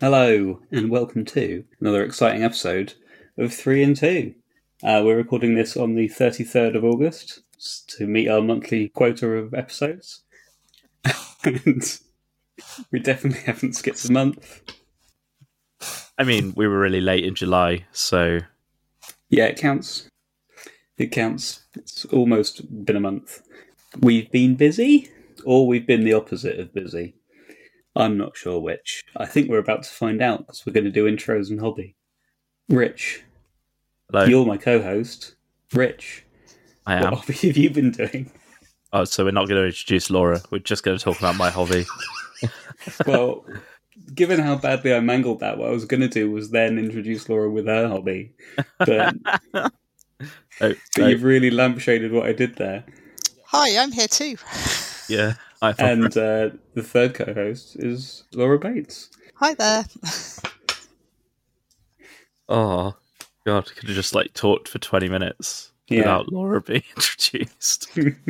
Hello, and welcome to another exciting episode of 3 and 2. We're recording this on the 33rd of August to meet our monthly quota of episodes. And we definitely haven't skipped a month. I mean, we were really late in July, so... Yeah, it counts. It counts. It's almost been a month. We've been busy, or we've been the opposite of busy. I'm not sure which. I think we're about to find out because we're going to do intros and hobby. Rich, Hello? You're my co-host. Rich, I am. What hobby have you been doing? Oh, so we're not going to introduce Laura. We're just going to talk about my hobby. Well, given how badly I mangled that, what I was going to do was then introduce Laura with her hobby. But, you've really lampshaded what I did there. Hi, I'm here too. Yeah. And the third co-host is Laura Bates. Hi there. Oh, God. Could have just talked for 20 minutes without Laura being introduced.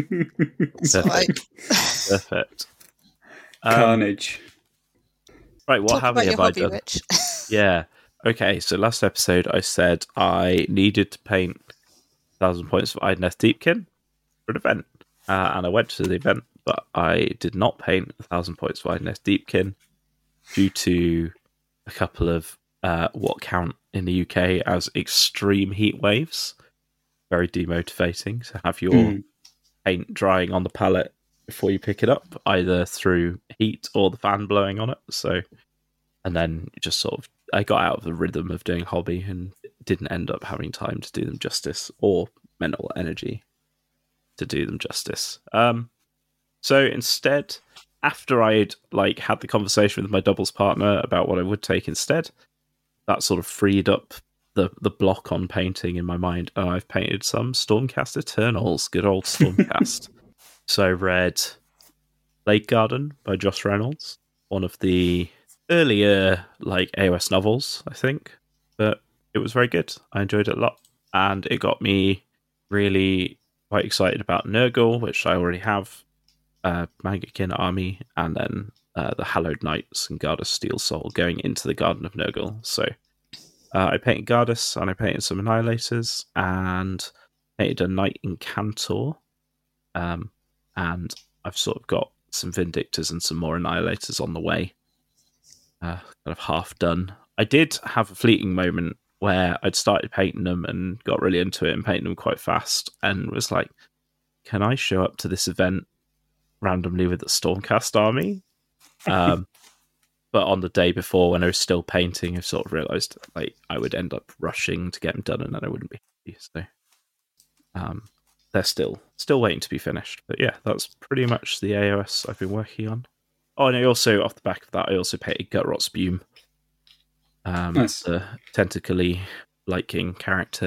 Perfect. Carnage. Right, what hobby have I done? Rich. Yeah. Okay, so last episode I said I needed to paint 1,000 points of Idoneth Deepkin for an event. And I went to the event, but I did not paint 1,000 points of Idoneth Deepkin due to a couple of what count in the UK as extreme heat waves. Very demotivating to have your paint drying on the palette before you pick it up, either through heat or the fan blowing on it. So, and then just sort of, I got out of the rhythm of doing hobby and didn't end up having time to do them justice or mental energy to do them justice. So instead, after I'd had the conversation with my doubles partner about what I would take instead, that sort of freed up the block on painting in my mind. I've painted some Stormcast Eternals, good old Stormcast. So I read Lake Garden by Josh Reynolds, one of the earlier AOS novels, I think, but it was very good. I enjoyed it a lot, and it got me really quite excited about Nurgle, which I already have, Mangekin Army, and then the Hallowed Knights and Gardas Steel Soul going into the Garden of Nurgle. So I painted Gardas, and I painted some Annihilators, and painted a Knight Incantor, and I've sort of got some Vindictors and some more Annihilators on the way, kind of half done. I did have a fleeting moment where I'd started painting them and got really into it and painting them quite fast, and was like, can I show up to this event randomly with the Stormcast army? But on the day before, when I was still painting, I sort of realised I would end up rushing to get them done, and then I wouldn't be happy. So they're still waiting to be finished. But yeah, that's pretty much the AOS I've been working on. Oh, and I also, off the back of that, I also painted Gutrot Spume. Nice. The tentacly Light King character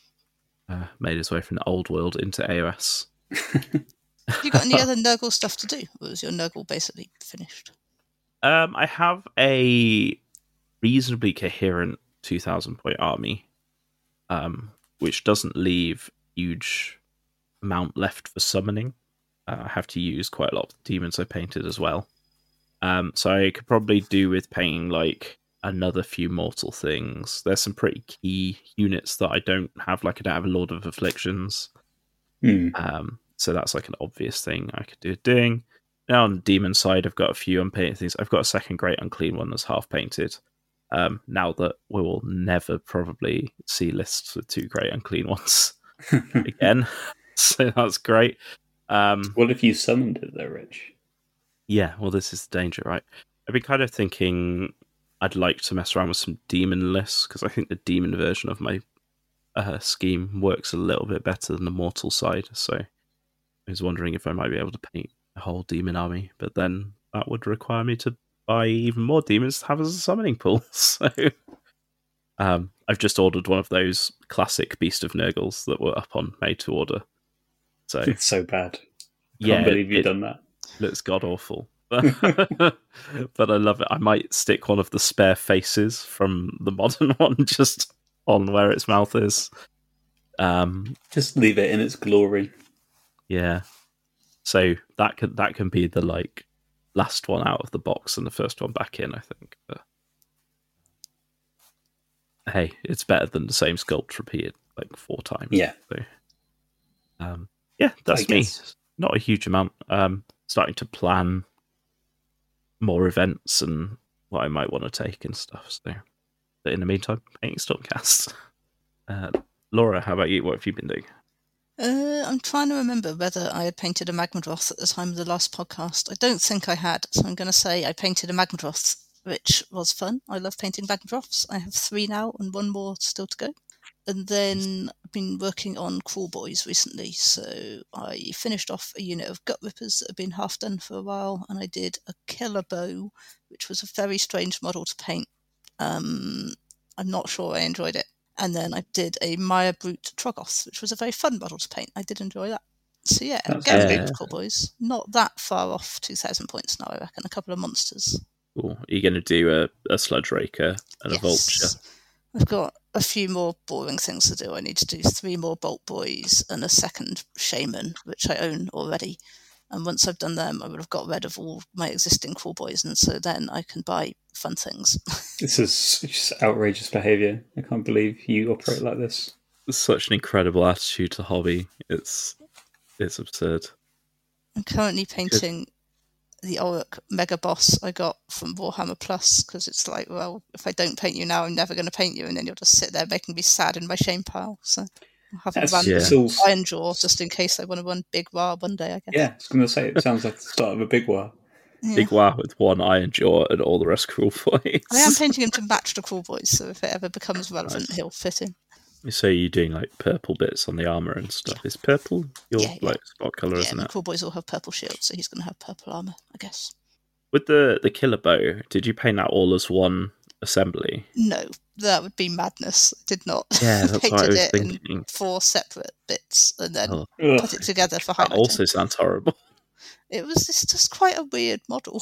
made his way from the old world into AOS. Have you got any other Nurgle stuff to do? Or was your Nurgle basically finished? I have a reasonably coherent 2,000 point army, which doesn't leave huge amount left for summoning. I have to use quite a lot of the demons I painted as well. So I could probably do with painting another few mortal things. There's some pretty key units that I don't have, I don't have a Lord of Afflictions. So that's an obvious thing I could do doing. Now on the demon side, I've got a few unpainted things. I've got a second Great Unclean one that's half painted. Now that we will never probably see lists with 2 Great Unclean ones again. So that's great. What if you summoned it though, Rich? Yeah, well, this is the danger, right? I've been kind of thinking I'd like to mess around with some demon lists, because I think the demon version of my scheme works a little bit better than the mortal side. So I was wondering if I might be able to paint a whole demon army, but then that would require me to buy even more demons to have as a summoning pool. So I've just ordered one of those classic Beast of Nurgles that were up on Made to Order. So it's so bad. Can't believe you've done that. Looks god awful. But I love it. I might stick one of the spare faces from the modern one just on where its mouth is. Just leave it in its glory. Yeah. So that can be the last one out of the box and the first one back in, I think. But hey, it's better than the same sculpt repeated like 4 times. Yeah. So, yeah, that's I me. guess. Not a huge amount. Starting to plan more events and what I might want to take and stuff. So, but in the meantime, painting Stormcast. Laura, how about you? What have you been doing? I'm trying to remember whether I had painted a Magmadroth at the time of the last podcast. I don't think I had, so I'm going to say I painted a Magmadroth, which was fun. I love painting Magmadroths. I have 3 now and 1 more still to go. And then I've been working on Crawl Boys recently, so I finished off a unit of Gut Rippers that had been half done for a while, and I did a Killer Bow, which was a very strange model to paint. I'm not sure I enjoyed it. And then I did a Maya Brute Troggoth, which was a very fun model to paint. I did enjoy that. So yeah, That's getting handy. with Crawl Boys. Not that far off 2,000 points now, I reckon. A couple of monsters. Cool. Are you going to do a Sludge Raker and a Vulture? I've got a few more boring things to do. I need to do 3 more Bolt Boys and a second Shaman, which I own already. And once I've done them, I would have got rid of all my existing Crawl Boys, and so then I can buy fun things. This is just outrageous behaviour. I can't believe you operate like this. Such an incredible attitude to hobby. It's absurd. I'm currently painting the Orruk Mega Boss I got from Warhammer Plus, because it's like, well, if I don't paint you now, I'm never going to paint you, and then you'll just sit there making me sad in my shame pile. So I'll have a random Iron Jaw just in case I want to run Big War one day, I guess. Yeah, I was going to say, it sounds like the start of a Big War. Yeah. Big War with 1 Iron Jaw and all the rest Crawl Boys. I am painting him to match the Crawl Boys, so if it ever becomes relevant, he'll fit in. So you're doing like purple bits on the armour and stuff. Is purple your like spot colour, isn't it? The Crawl Boys all have purple shields, so he's going to have purple armour, I guess. With the Killer Bow, did you paint that all as one assembly? No, that would be madness. I did not. Yeah, that's what I was thinking. In 4 separate bits and then put it together for highlighting. That also sounds horrible. It's just quite a weird model.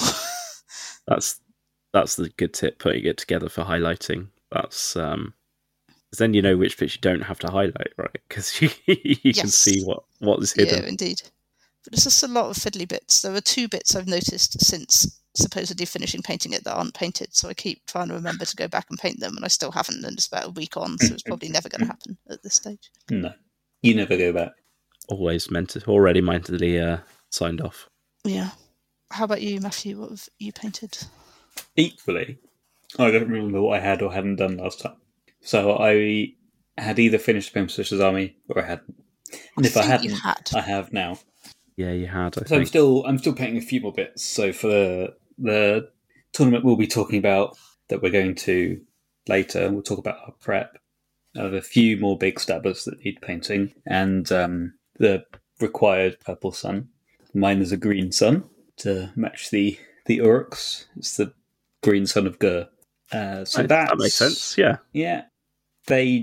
That's the good tip, putting it together for highlighting. That's because then you know which bits you don't have to highlight, right? Because you can see what is hidden. Yeah, indeed. But there's just a lot of fiddly bits. There are 2 bits I've noticed since supposedly finishing painting it that aren't painted, so I keep trying to remember to go back and paint them, and I still haven't, and it's about a week on, so it's probably never going to happen at this stage. No, you never go back. Always already mentally signed off. Yeah. How about you, Matthew? What have you painted? Equally, I don't remember what I had or hadn't done last time. So I had either finished Pimp Army or I hadn't. And if I hadn't, I have now. Yeah, you had. I'm still painting a few more bits. So for the tournament we'll be talking about that we're going to later, we'll talk about our prep. I have a few more big stabbers that need painting, and the required purple sun. Mine is a green sun to match the Uruks. It's the green sun of Gur. So that makes sense. Yeah. Yeah. They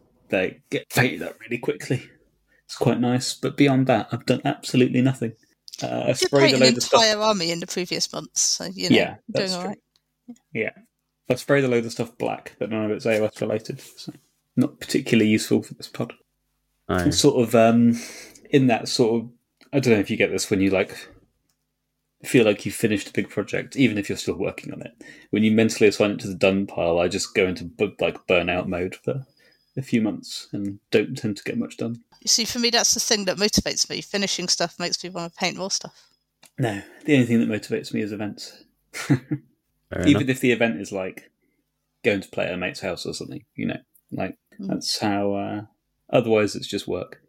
get faded up really quickly. It's quite nice, but beyond that, I've done absolutely nothing. I sprayed a load of stuff. Entire army in the previous months, so you're doing all right. Yeah, I sprayed a load of stuff black, but none of it's AOS related, so not particularly useful for this pod. It's sort of in that sort of, I don't know if you get this when you feel like you've finished a big project, even if you're still working on it. When you mentally assign it to the done pile, I just go into burnout mode for a few months and don't tend to get much done. You see, for me, that's the thing that motivates me. Finishing stuff makes me want to paint more stuff. No, the only thing that motivates me is events. Even if the event is like going to play at a mate's house or something, that's how. Otherwise, it's just work.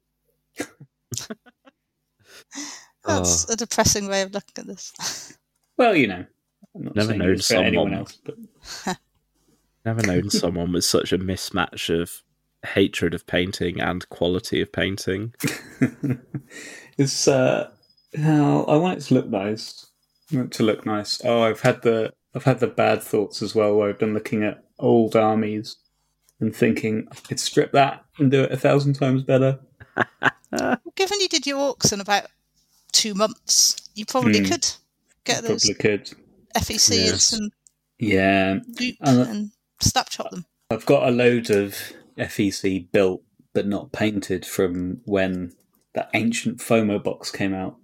That's a depressing way of looking at this. Well, I'm not never saying known it's for anyone else, but never known someone with such a mismatch of hatred of painting and quality of painting. It's I want it to look nice. I want it to look nice. Oh, I've had the bad thoughts as well, where I've been looking at old armies and thinking I could strip that and do it 1,000 times better. Given you did your orcs in about 2 months, you probably could get those. Probably could. FEC and some goop and snap chop them. I've got a load of FEC built but not painted from when that ancient FOMO box came out.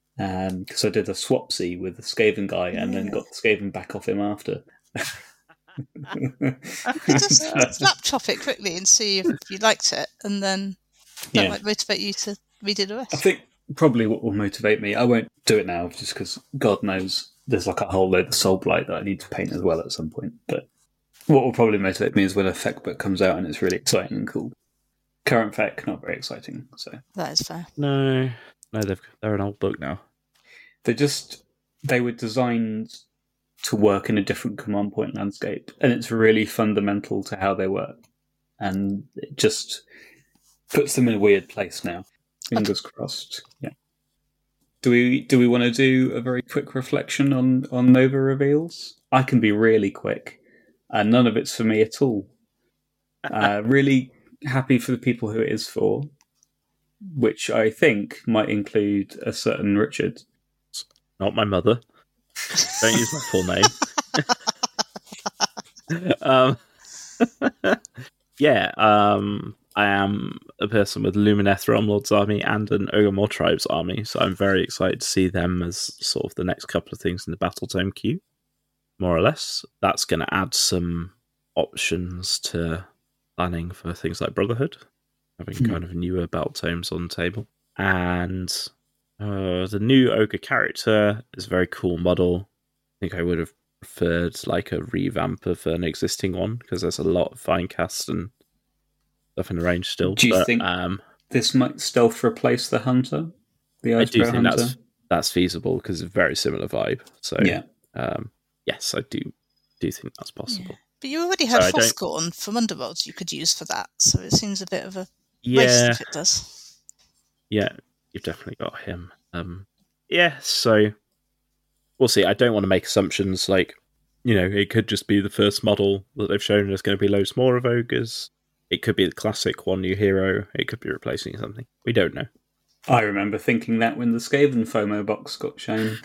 Because I did a swapsy with the Skaven guy and then got the Skaven back off him after. Just slap chop it quickly and see if you liked it, and then that Yeah. might motivate you to redo the I rest. think probably what will motivate me, I won't do it now just because God knows there's like a whole load of Soul Blight that I need to paint as well at some point. But what will probably motivate me is when a FEC book comes out and it's really exciting and cool. Current FEC, not very exciting. So That is fair. No, they're an old book now. they were designed to work in a different command point landscape, and it's really fundamental to how they work. And it just puts them in a weird place now. Fingers crossed. Yeah. Do we want to do a very quick reflection on Nova reveals? I can be really quick, and none of it's for me at all. Really happy for the people who it is for, which I think might include a certain Richard. Not my mother. Don't use my full name. I am a person with Lumineth Realmlord's army and an Ogre Tribes army, so I'm very excited to see them as sort of the next couple of things in the Battle Tome queue, more or less. That's going to add some options to planning for things like Brotherhood, having kind of newer Battle Tomes on the table. And the new Ogre character is a very cool model. I think I would have preferred like a revamp of an existing one because there's a lot of fine cast and stuff in the range still. Do you think this might stealth replace the Hunter? The I do think Hunter? that's feasible because it's a very similar vibe. So yeah. Yes, I do think that's possible. Yeah. But you already had Frostgorn from Underworlds you could use for that, so it seems a bit of a waste if it does. Yeah, you've definitely got him. So we'll see. I don't want to make assumptions like, it could just be the first model that they've shown there's going to be loads more of ogres. It could be the classic one new hero. It could be replacing something. We don't know. I remember thinking that when the Skaven FOMO box got shown.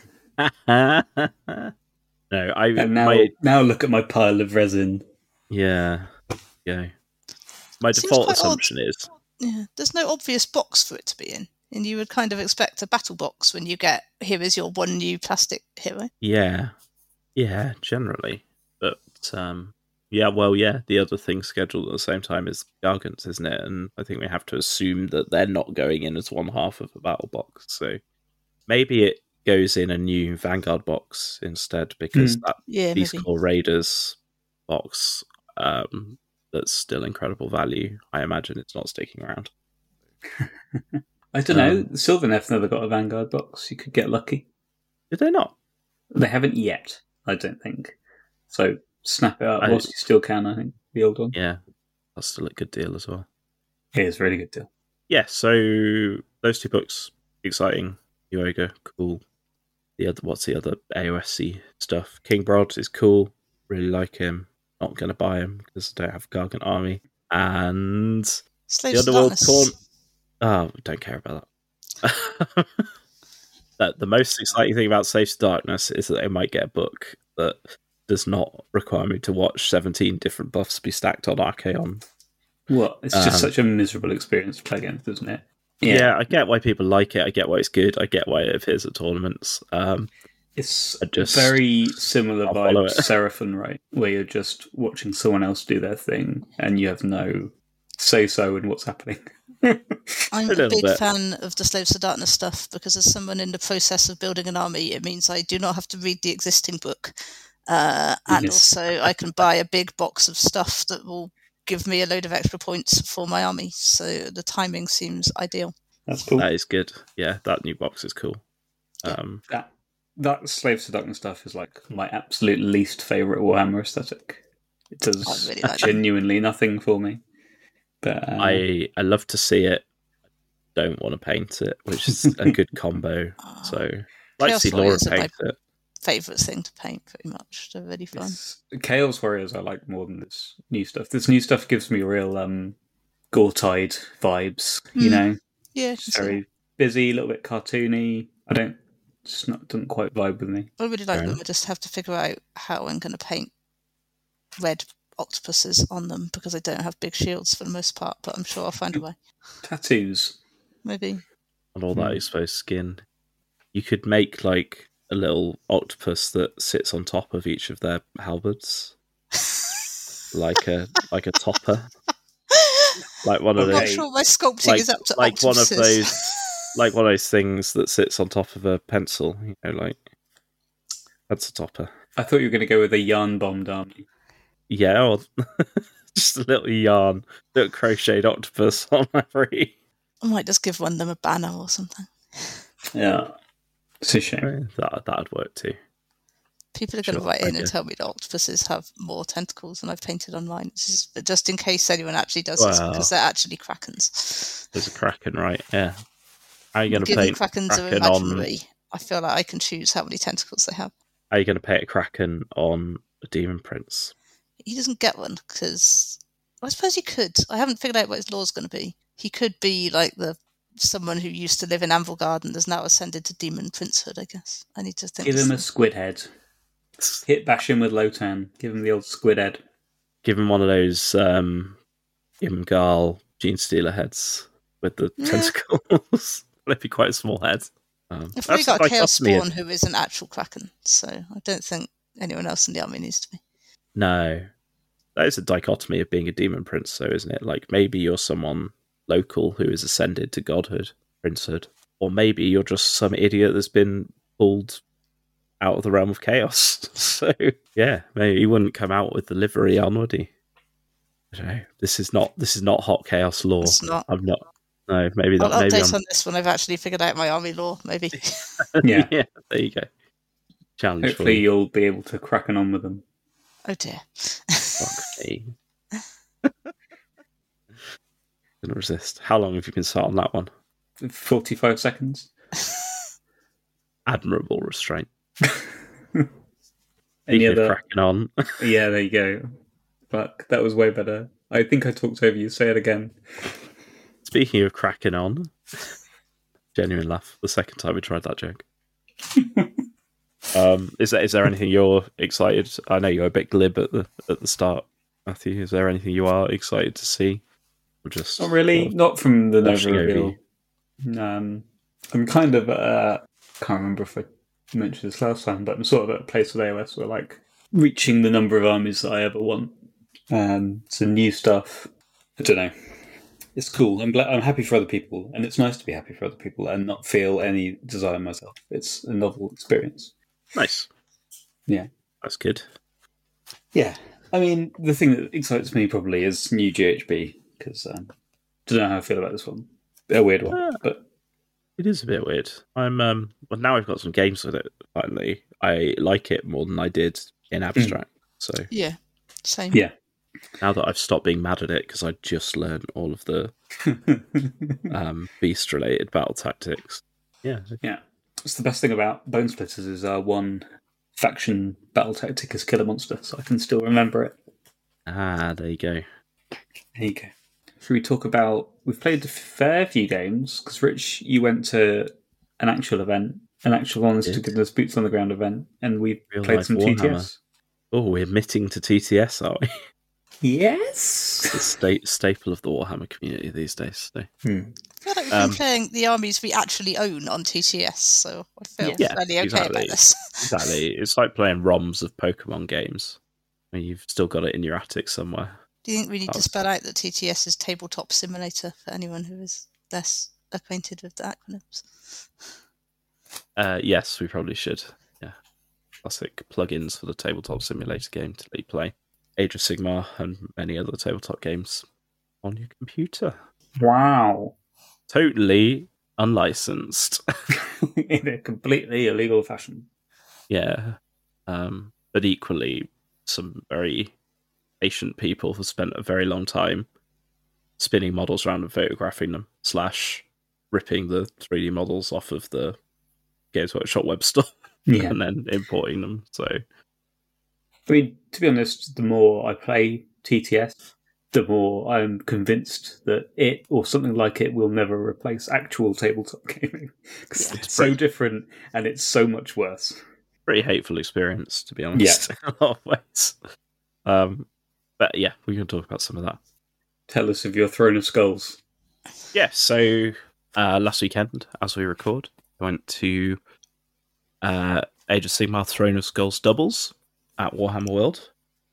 No, now look at my pile of resin. Yeah. My default assumption is there's no obvious box for it to be in. And you would kind of expect a battle box when you get, here is your one new plastic hero. Yeah, generally. But, the other thing scheduled at the same time is Gargants, isn't it? And I think we have to assume that they're not going in as one half of a battle box. So maybe it goes in a new Vanguard box instead, because these core Raiders box, that's still incredible value. I imagine it's not sticking around. I don't know. Sylvaneth never got a Vanguard box. You could get lucky. Did they not? They haven't yet, I don't think. So snap it up whilst you still can, I think. The old one. Yeah, that's still a good deal as well. It is a really good deal. Yeah, so those two books, exciting. New Ogre, cool. What's the other AOSC stuff? King Brod is cool. Really like him. Not going to buy him because I don't have Gargant army. And Slaves the Underworld Corn. Oh, don't care about that. The most exciting thing about Slaves to Darkness is that they might get a book that does not require me to watch 17 different buffs be stacked on Archaon. What? It's just such a miserable experience to play against, isn't it? Yeah, I get why people like it. I get why it's good. I get why it appears at tournaments. It's very similar vibe to Seraphon, right? Where you're just watching someone else do their thing and you have no say-so in what's happening. I'm a big fan of the Slaves to Darkness stuff because as someone in the process of building an army, it means I do not have to read the existing book. And also I can buy a big box of stuff that will give me a load of extra points for my army. So the timing seems ideal. That's cool. That is good. Yeah, that new box is cool. That Slaves to Darkness stuff is like my absolute least favourite Warhammer aesthetic. It does genuinely nothing for me. But I love to see it. Don't want to paint it, which is a good combo. So I'd like to see Laura paint it. Favourite thing to paint, pretty much. They're really fun. Chaos Warriors I like more than this new stuff. This new stuff gives me real Gore-Tide vibes, you know? Yeah. It's very busy, a little bit cartoony. Doesn't quite vibe with me. I really like them. I just have to figure out how I'm going to paint red octopuses on them because I don't have big shields for the most part, but I'm sure I'll find a way. Tattoos. Maybe. And all that exposed skin. You could make like a little octopus that sits on top of each of their halberds. like a topper, like one of I'm not those, sure my sculpting is up to like one of octopuses. those, like one of those things that sits on top of a pencil. Like that's a topper. I thought you were going to go with a yarn bombed army. Yeah, or just a little yarn, little crocheted octopus on every. I might just give one of them a banner or something. Yeah, it's a shame. That'd work too. People are going to write in and tell me that octopuses have more tentacles than I've painted on mine. But just in case anyone actually does this, because they're actually krakens. There's a kraken, right? Yeah. How are you going to Given paint krakens are kraken imaginary, I feel like I can choose how many tentacles they have. How are you going to paint a kraken on a demon prince? He doesn't get one because I suppose he could. I haven't figured out what his law's going to be. He could be like someone who used to live in Anvilgard and has now ascended to demon princehood. I guess I need to think. Give him a squid head. Bash him with Lotan. Give him the old squid head. Give him one of those Imgal Gene Stealer heads with the tentacles. That'd be quite a small head. I've already got a Chaos Spawn who is an actual kraken, so I don't think anyone else in the army needs to be. No. That is a dichotomy of being a demon prince, though, isn't it? Like, maybe you're someone local who is ascended to godhood, princehood. Or maybe you're just some idiot that's been pulled out of the realm of chaos. So, yeah, maybe he wouldn't come out with the livery on, would he? I don't know. This is not hot chaos lore. It's not. I'm not. No, maybe I'll not. update on this when I've actually figured out my army lore, maybe. Yeah. Yeah, there you go. Challenge. Hopefully you'll be able to cracken on with them. Oh dear. Fuck me. Gonna resist. How long have you been sat on that one? 45 seconds. Admirable restraint. Any other cracking on? Yeah, there you go. Fuck, that was way better. I think I talked over you. Say it again. Speaking of cracking on, genuine laugh. The second time we tried that joke. Is there anything you're excited? I know you're a bit glib at the start, Matthew. Is there anything you are excited to see? Or just not really. Not from the Nova over reveal. I'm kind of can't remember if I mentioned this last time, but I'm sort of at a place with AOS where like reaching the number of armies that I ever want. Some new stuff. I don't know. It's cool. I'm happy for other people, and it's nice to be happy for other people and not feel any desire myself. It's a novel experience. Nice. Yeah. That's good. Yeah. I mean, the thing that excites me probably is new GHB, because I don't know how I feel about this one. A weird one, but it is a bit weird. I'm well, now I've got some games with it. Finally, I like it more than I did in abstract. So yeah, same. Yeah. Now that I've stopped being mad at it because I just learned all of the beast-related battle tactics. Yeah. It's the best thing about Bone Splitters is one faction battle tactic is kill a monster, so I can still remember it. Ah, there you go. There you go. Should we talk about... We've played a fair few games, because Rich, you went to an actual event, an actual honest to goodness boots on the ground event, and we played some Warhammer. TTS. Oh, we're admitting to TTS, are we? Yes! It's a staple of the Warhammer community these days. So. I feel like we've been playing the armies we actually own on TTS, so I feel fairly okay about this. Exactly. It's like playing ROMs of Pokemon games. I mean, you've still got it in your attic somewhere. Do you think we need to spell out that TTS is Tabletop Simulator for anyone who is less acquainted with the acronyms? Yes, we probably should. Yeah. Classic plugins for the Tabletop Simulator game to let you play Age of Sigmar and many other tabletop games on your computer. Wow. Totally unlicensed. In a completely illegal fashion. Yeah. But equally, some very patient people have spent a very long time spinning models around and photographing them, / ripping the 3D models off of the Games Workshop web store and then importing them. So, I mean, to be honest, the more I play TTS, the more I'm convinced that it, or something like it, will never replace actual tabletop gaming. Because it's so different and it's so much worse. Pretty hateful experience, to be honest, in a lot of ways. But yeah, we can talk about some of that. Tell us of your Throne of Skulls. Yeah, so last weekend, as we record, I went to Age of Sigmar Throne of Skulls doubles at Warhammer World.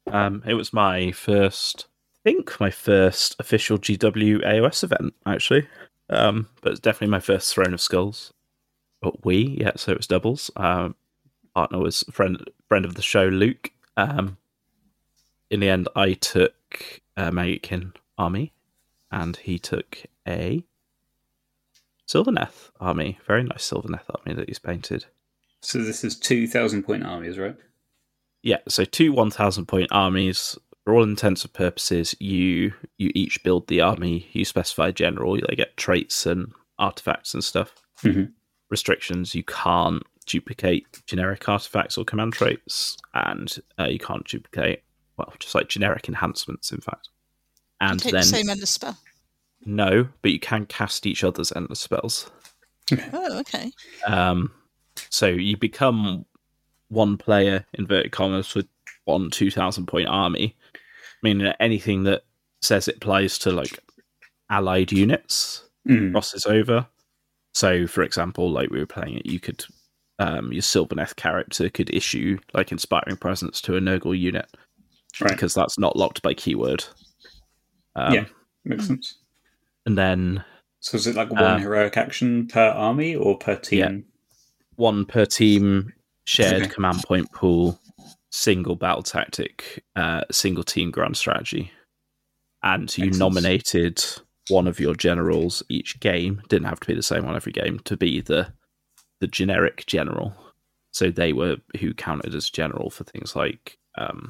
It was my first official GW AOS event, actually. But it's definitely my first Throne of Skulls. But so it was doubles. Partner was a friend of the show, Luke. In the end, I took a Maggotkin army, and he took a Sylvaneth army. Very nice Sylvaneth army that he's painted. So this is 2,000-point armies, right? Yeah, so 2 1,000-point armies. For all intents and purposes, you each build the army. You specify general. They get traits and artifacts and stuff. Mm-hmm. Restrictions: you can't duplicate generic artifacts or command traits, and you can't duplicate, well, just like generic enhancements, in fact. And take then the same endless spell. No, but you can cast each other's endless spells. Oh, okay. So you become one player, inverted commas, with 1 2,000-point army. Meaning that anything that says it applies to like allied units crosses over. So, for example, like we were playing it, you could your Sylvaneth character could issue like Inspiring Presence to a Nurgle unit, right? Because that's not locked by keyword. Yeah, makes sense. And then, so is it like one heroic action per army or per team? Yeah, 1 per team, shared command point pool, single battle tactic, single team grand strategy. And you nominated one of your generals each game. Didn't have to be the same one every game, to be the generic general. So they were who counted as general for things like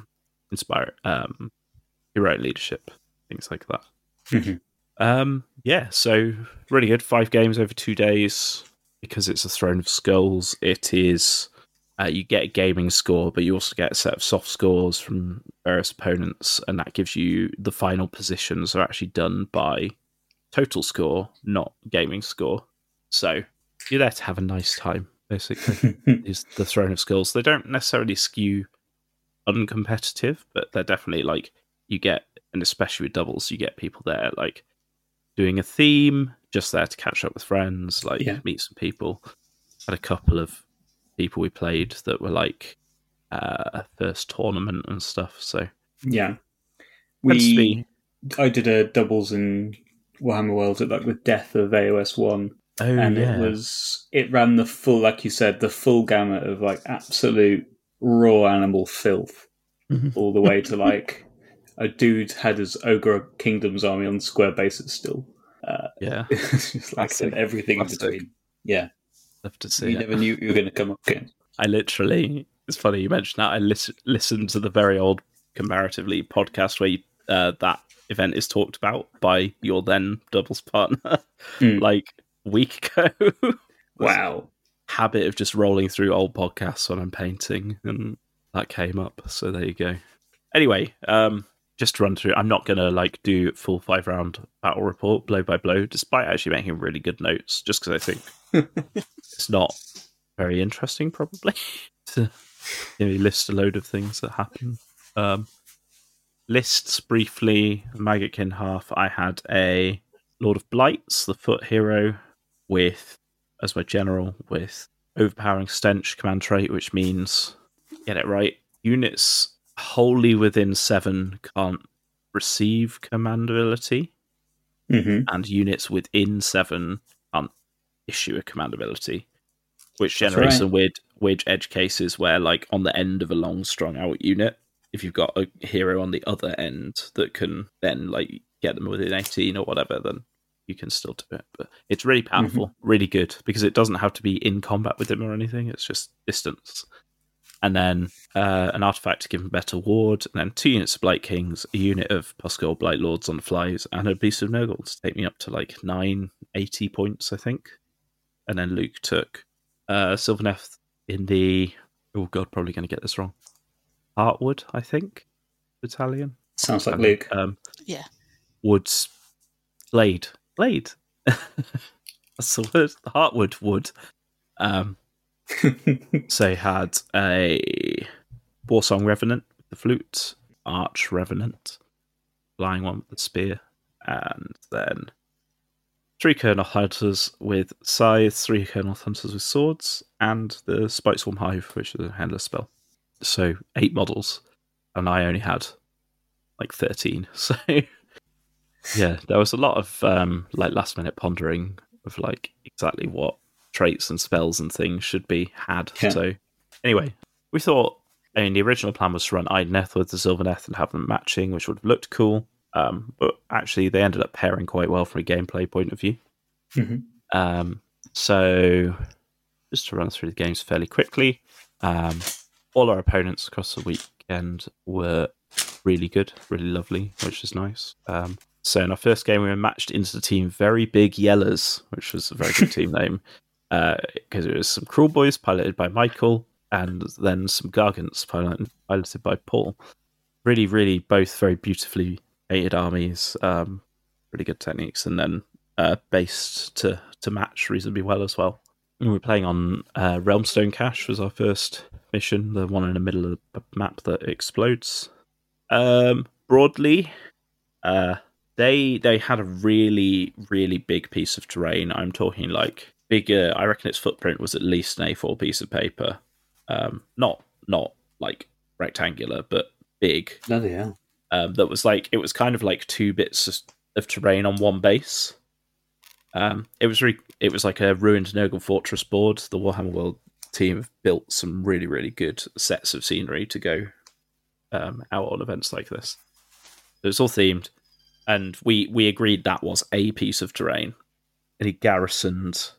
heroic leadership, things like that. So really good. 5 games over 2 days. Because it's a Throne of Skulls, it is you get a gaming score, but you also get a set of soft scores from various opponents, and that gives you the final positions are actually done by total score, not gaming score. So you're there to have a nice time, basically. Is the Throne of Skulls. They don't necessarily skew uncompetitive, but they're definitely like you get, and especially with doubles, you get people there like doing a theme, just there to catch up with friends, meet some people. Had a couple of people we played that were like first tournament and stuff. So yeah, I did a doubles in Warhammer Worlds at with Death of AOS 1. It ran the full, like you said, the full gamut of like absolute raw animal filth, all the way to like a dude had his Ogre Kingdoms army on square basis still. It's just like everything in between. Yeah, love to see. You never knew you were going to come up again. It's funny you mentioned that. I listened to the very old comparatively podcast where that event is talked about by your then doubles partner like a week ago. Wow. Habit of just rolling through old podcasts when I'm painting, and that came up. So there you go. Anyway, just to run through, I'm not going to do full 5-round battle report blow by blow, despite actually making really good notes, just because I think it's not very interesting, probably, to list a load of things that happen. Lists briefly, Maggotkin half, I had a Lord of Blights, the foot hero, as my general, with Overpowering Stench command trait, which means, get it right, units wholly within 7 can't receive command ability, and units within 7 can't issue a command ability, which generates some weird edge cases where, like, on the end of a long, strung out unit, if you've got a hero on the other end that can then, like, get them within 18 or whatever, then you can still do it. But it's really powerful, really good, because it doesn't have to be in combat with him or anything, it's just distance. And then an artifact to give him better ward, and then 2 units of Blight Kings, a unit of Poskel Blight Lords on the flies, and a Beast of Nurgle to take me up to like 980 points, I think. And then Luke took Sylvaneth in the, oh god, probably going to get this wrong, Heartwood, I think, battalion. Sounds like Luke. Yeah. Woods, Blade. That's the word. The Heartwood wood. So had a Warsong Revenant with the flute, Arch Revenant, flying one with the spear, and then 3 Kurnoth Hunters with scythes, 3 Kurnoth Hunters with swords, and the Spikeswarm Hive, which is a handler spell. So 8 models. and I only had like 13. So yeah, there was a lot of like last minute pondering of like exactly what traits and spells and things should be had. Yeah. So anyway, we thought, I mean, the original plan was to run Idoneth with the Sylvaneth and have them matching, which would have looked cool. But actually, they ended up pairing quite well from a gameplay point of view. Mm-hmm. So just to run through the games fairly quickly, all our opponents across the weekend were really good, really lovely, which is nice. So in our first game, we were matched into the team Very Big Yellers, which was a very good team name, because it was some Cruel Boys piloted by Michael, and then some Gargants piloted by Paul. Really, really both very beautifully painted armies, really good techniques, and then based to match reasonably well as well. And we were playing on Realmstone Cache was our first mission, the one in the middle of the map that explodes. Broadly, they had a really, really big piece of terrain. I'm talking like bigger. I reckon its footprint was at least an A4 piece of paper. Not like rectangular, but big. Bloody hell. That was like, it was kind of like 2 bits of terrain on one base. It was like a ruined Nurgle Fortress board. The Warhammer World team have built some really, really good sets of scenery to go out on events like this. It was all themed, and we agreed that was a piece of terrain. And he garrisoned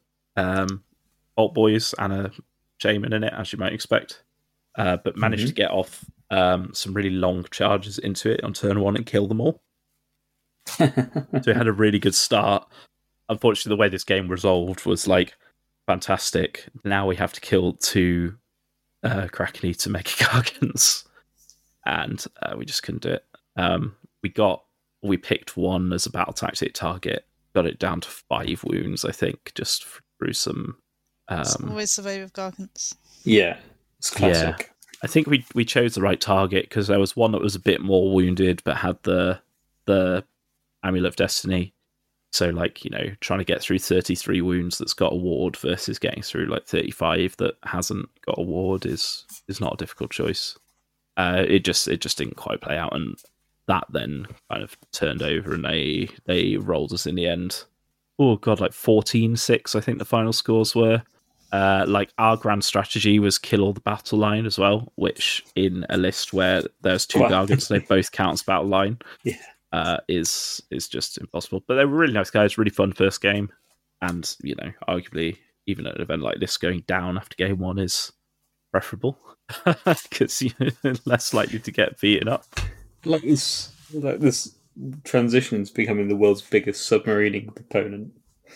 Alt Boys and a Shaman in it, as you might expect, but managed to get off some really long charges into it on turn 1 and kill them all. So it had a really good start. Unfortunately, the way this game resolved was like fantastic. Now we have to kill 2 Kraken Eater Mega Gargants, and we just couldn't do it. We picked one as a battle tactic target, got it down to 5 wounds, I think, just through some. It's always the way with Gargants. Yeah, it's classic. Yeah. I think we chose the right target because there was one that was a bit more wounded but had the Amulet of Destiny. So, like, you know, trying to get through 33 wounds that's got a ward versus getting through like 35 that hasn't got a ward is not a difficult choice. It just didn't quite play out, and that then kind of turned over, and they rolled us in the end. Oh god, like 14-6, I think the final scores were. Like, our grand strategy was kill all the battle line as well, which in a list where there's 2 Gargants, they both count as battle line. Yeah. Is just impossible. But they were really nice guys, really fun first game, and you know, arguably even at an event like this, going down after game 1 is preferable because you're less likely to get beaten up. Like this transition is becoming the world's biggest submarining proponent.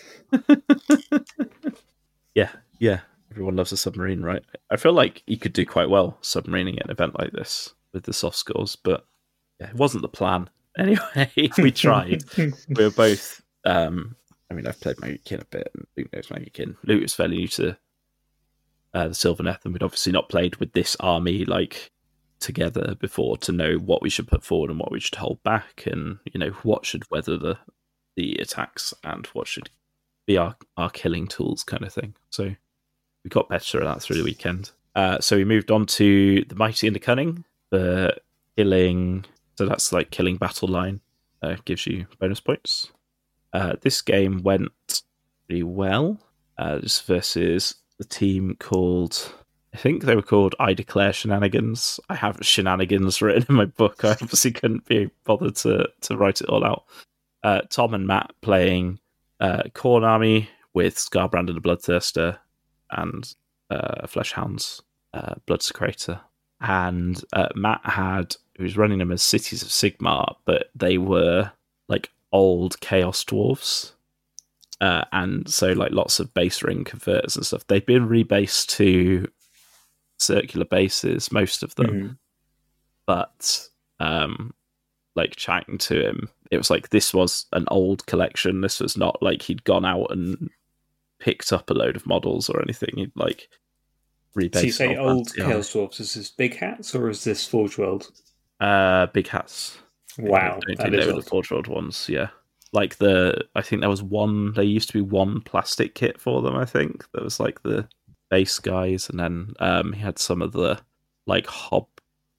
Yeah. Everyone loves a submarine, right? I feel like you could do quite well submarining at an event like this with the soft scores, but yeah, it wasn't the plan. Anyway, we tried. We were both. I mean, I've played Maggiekin a bit, and Luke knows Maggiekin. Luke was fairly new to the Sylvaneth, and we'd obviously not played with this army like together before to know what we should put forward and what we should hold back, and you know what should weather the attacks and what should be our killing tools, kind of thing. So we got better at that through the weekend. So we moved on to the Mighty and the Cunning, the killing. So that's like killing battle line, gives you bonus points. This game went pretty well. This versus the team called, I think they were called I Declare Shenanigans. I have Shenanigans written in my book. I obviously couldn't be bothered to write it all out. Tom and Matt playing Khorne Army with Scarbrand and the Bloodthirster and Fleshhound's Bloodsecrator. And Matt he was running them as Cities of Sigmar, but they were like old Chaos Dwarves. And so like lots of base ring converters and stuff. They'd been rebased to circular bases, most of them. Mm-hmm. But like chatting to him, it was like this was an old collection. This was not like he'd gone out and picked up a load of models or anything. He'd like rebased. So you say old Chaos Dwarves, is this Big Hats or is this Forge World? Big Hats. Wow. I don't think they were the Forge World ones, yeah. Like I think there used to be one plastic kit for them, I think. There was like the base guys, and then he had some of the like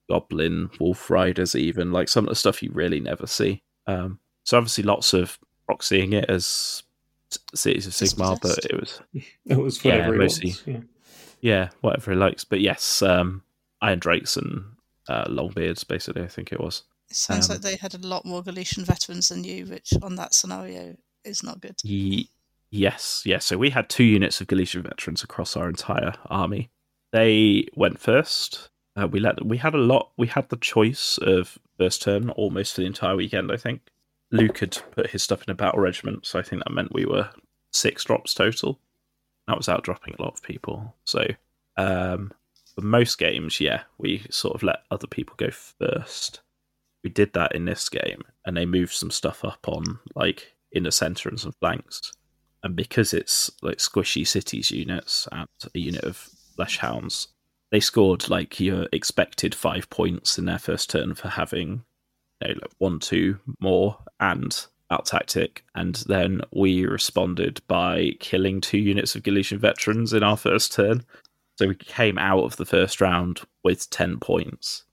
goblin wolf riders, even like some of the stuff you really never see. So obviously lots of proxying it as Cities of Sigmar, but Dispossessed. It was whatever it mostly was. Yeah. yeah, whatever he likes. But yes, Iron Drakes and Longbeards, basically, I think it was. It sounds like they had a lot more Galician veterans than you, which on that scenario is not good. Yes. So we had 2 units of Galician veterans across our entire army. They went first. We had a lot. We had the choice of first turn almost for the entire weekend, I think. Luke had put his stuff in a battle regiment, so I think that meant we were 6 drops total. That was outdropping a lot of people. So for most games, yeah, we sort of let other people go first. We did that in this game, and they moved some stuff up on like in the center and some flanks. And because it's like squishy cities units and a unit of flesh hounds, they scored like your expected 5 points in their first turn for having, you know, like 1-2 more and out tactic. And then we responded by killing 2 units of Galician veterans in our first turn. So we came out of the first round with 10 points.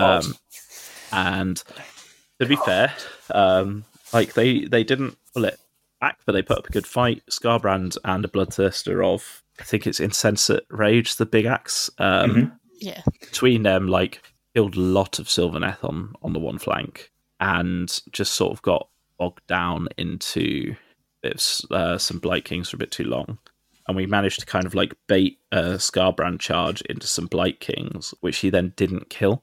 And to be fair, like they didn't pull it back, but they put up a good fight. Scarbrand and a Bloodthirster of, I think it's Insensate Rage, the big axe. Yeah. Between them, like, killed a lot of Sylvaneth on the one flank, and just sort of got bogged down into some Blight Kings for a bit too long. And we managed to kind of like bait Scarbrand charge into some Blight Kings, which he then didn't kill.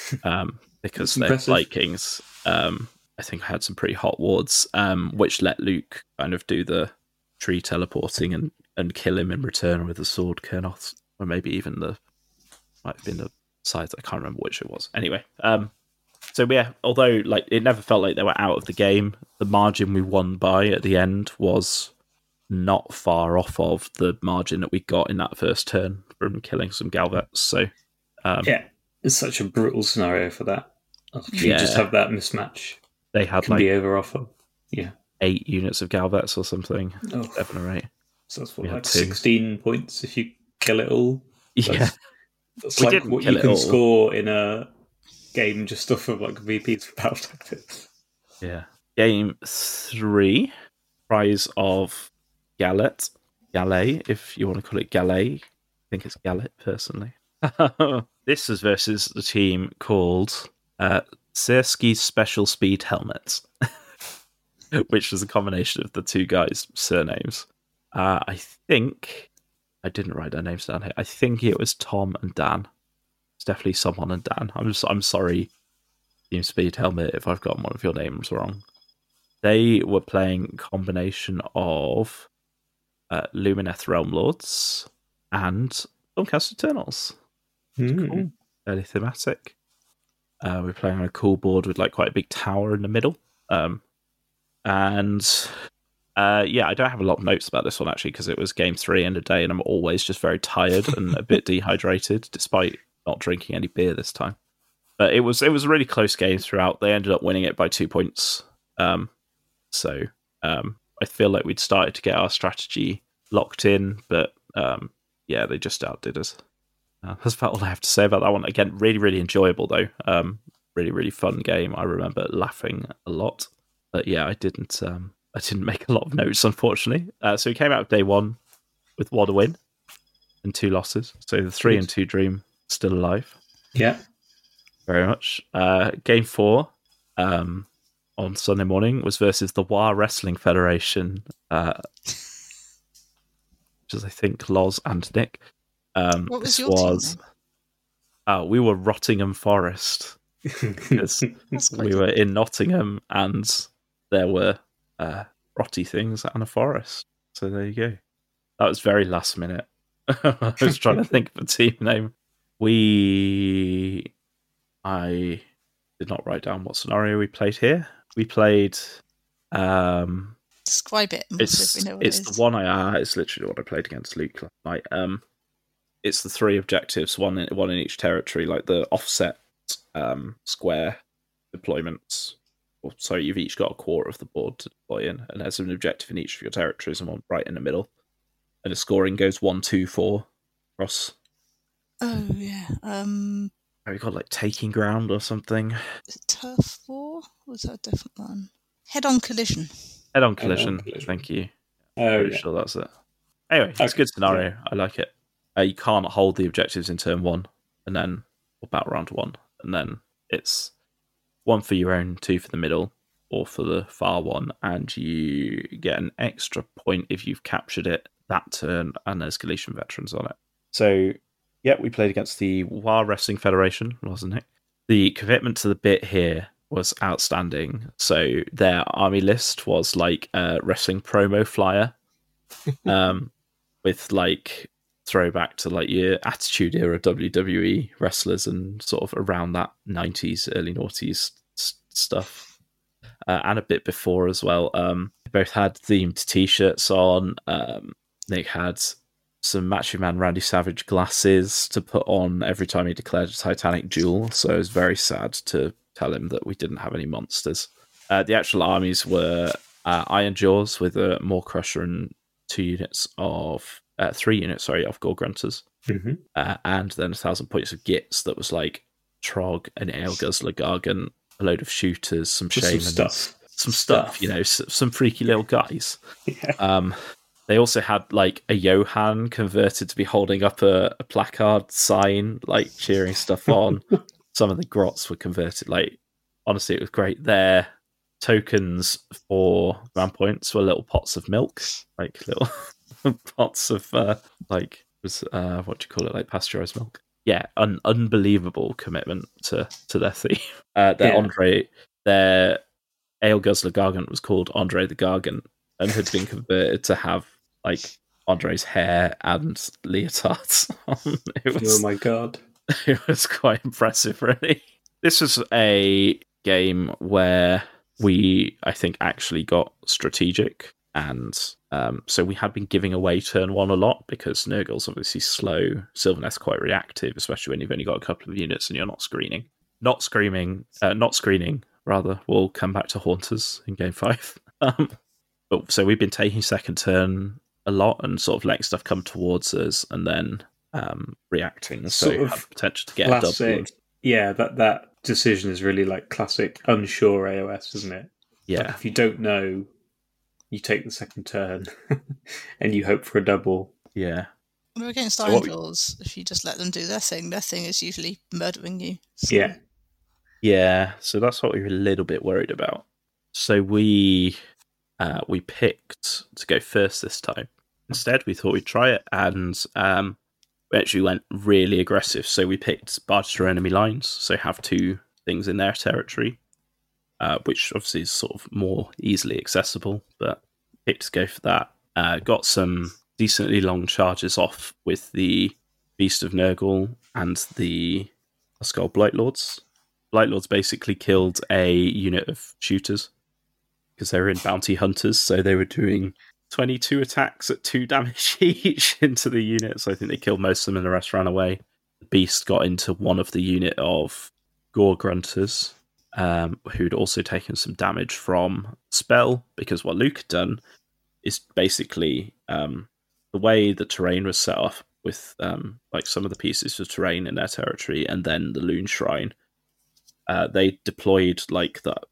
Because their Blight Kings, I think, had some pretty hot wards, which let Luke kind of do the tree teleporting and kill him in return with the sword Kurnoth, or maybe even might have been the sides. I can't remember which it was. Anyway, so yeah, although like it never felt like they were out of the game, the margin we won by at the end was not far off of the margin that we got in that first turn from killing some Galvets. So yeah, it's such a brutal scenario for that. You just have that mismatch. They had can like be over offer. 8 units of Galvets or something. 7 or 8. So that's what, like 16 points if you kill it all. That's we like what you can score in a game just off of like VPs for battle tactics. Yeah. Game 3, prize of Gallet, if you want to call it Gallet. I think it's Gallet personally. This is versus the team called Sersky's Special Speed Helmets, which was a combination of the 2 guys' surnames. I think I didn't write their names down here. I think it was Tom and Dan. It's definitely someone and Dan. I'm sorry, Team Speed Helmet, if I've gotten one of your names wrong. They were playing a combination of Lumineth Realm Lords and Stormcast Eternals. Cool. Fairly thematic. We're playing on a cool board with like quite a big tower in the middle. I don't have a lot of notes about this one actually because it was game 3 in a day, and I'm always just very tired and a bit dehydrated, despite not drinking any beer this time. But it was a really close game throughout. They ended up winning it by 2 points. So I feel like we'd started to get our strategy locked in, but they just outdid us. That's about all I have to say about that one. Again, really, really enjoyable though. Really, really fun game. I remember laughing a lot. But yeah, I didn't make a lot of notes, unfortunately. So we came out of day 1 with 1 win and 2 losses. So the 3 and 2 dream still alive. Yeah, very much. Game 4 on Sunday morning was versus the WAR Wrestling Federation, which is I think Loz and Nick. What was your team name? We were Rottingham Forest. Because we were in Nottingham and there were rotty things and a forest. So there you go. That was very last minute. I was trying to think of a team name. I did not write down what scenario we played here. We played... Describe it. It's the one it's literally what I played against Luke last night. It's the 3 objectives, one in each territory, like the offset square deployments. So you've each got a quarter of the board to deploy in, and there's an objective in each of your territories and one right in the middle. And the scoring goes 1, 2, 4 across. Oh yeah. Have you got like Taking Ground or something? Is it Turf War? Or is that a different one? Head-on Collision. Head-on Collision. Thank you. Pretty sure that's it. Anyway, it's a good scenario. Yeah. I like it. You can't hold the objectives in turn 1, and then or battle round 1, and then it's 1 for your own, 2 for the middle, or for the far one, and you get an extra point if you've captured it that turn, and there's Galician veterans on it. So, yeah, we played against the WA Wrestling Federation, wasn't it? The commitment to the bit here was outstanding. So their army list was like a wrestling promo flyer, with like throwback to like your Attitude Era WWE wrestlers and sort of around that 90s, early noughties stuff, and a bit before as well. They both had themed t-shirts on. Nick had some Macho Man Randy Savage glasses to put on every time he declared a Titanic duel, so I was very sad to tell him that we didn't have any monsters. The actual armies were Iron Jaws with a Maw Crusher and 3 units of Gore Grunters, and then 1,000 points of Gits that was like Trog, an Ale Guzzler Gargant, a load of shooters, some shamans, some stuff, some freaky little guys. Yeah. They also had like a Johan converted to be holding up a placard sign, like cheering stuff on. Some of the grots were converted. Like, honestly, it was great. Their tokens for command points were little pots of milk, like little pots of what do you call it, like pasteurized milk. Yeah, an unbelievable commitment to their theme. Their Ale Guzzler Gargant was called Andre the Gargant and had been converted to have like Andre's hair and leotards on. Oh my god. It was quite impressive, really. This was a game where we, I think, actually got strategic. And so we had been giving away turn 1 a lot because Nurgle's obviously slow. Sylvaneth's quite reactive, especially when you've only got a couple of units and you're not screening. Not screening, rather. We'll come back to Haunters in game 5. So we've been taking second turn a lot and sort of letting stuff come towards us and then reacting. So sort of potential to get classic, a double. Yeah, that decision is really like classic unsure AOS, isn't it? Yeah. Like if you don't know, you take the second turn and you hope for a double. Yeah. Well, against Iron Jaws, if you just let them do their thing is usually murdering you. So. Yeah. Yeah, so that's what we were a little bit worried about. So we picked to go first this time. Instead, we thought we'd try it, and we actually went really aggressive. So we picked barge through enemy lines, so have 2 things in their territory, which obviously is sort of more easily accessible, but picked to go for that. Got some decently long charges off with the Beast of Nurgle and the Skull Blightlords. Blightlords basically killed a unit of shooters because they were in bounty hunters, so they were doing 22 attacks at 2 damage each into the unit, so I think they killed most of them and the rest ran away. The Beast got into one of the unit of Gore Grunters, who'd also taken some damage from Spell, because what Luke had done is basically the way the terrain was set up with like some of the pieces of terrain in their territory and then the Loon Shrine. They deployed like the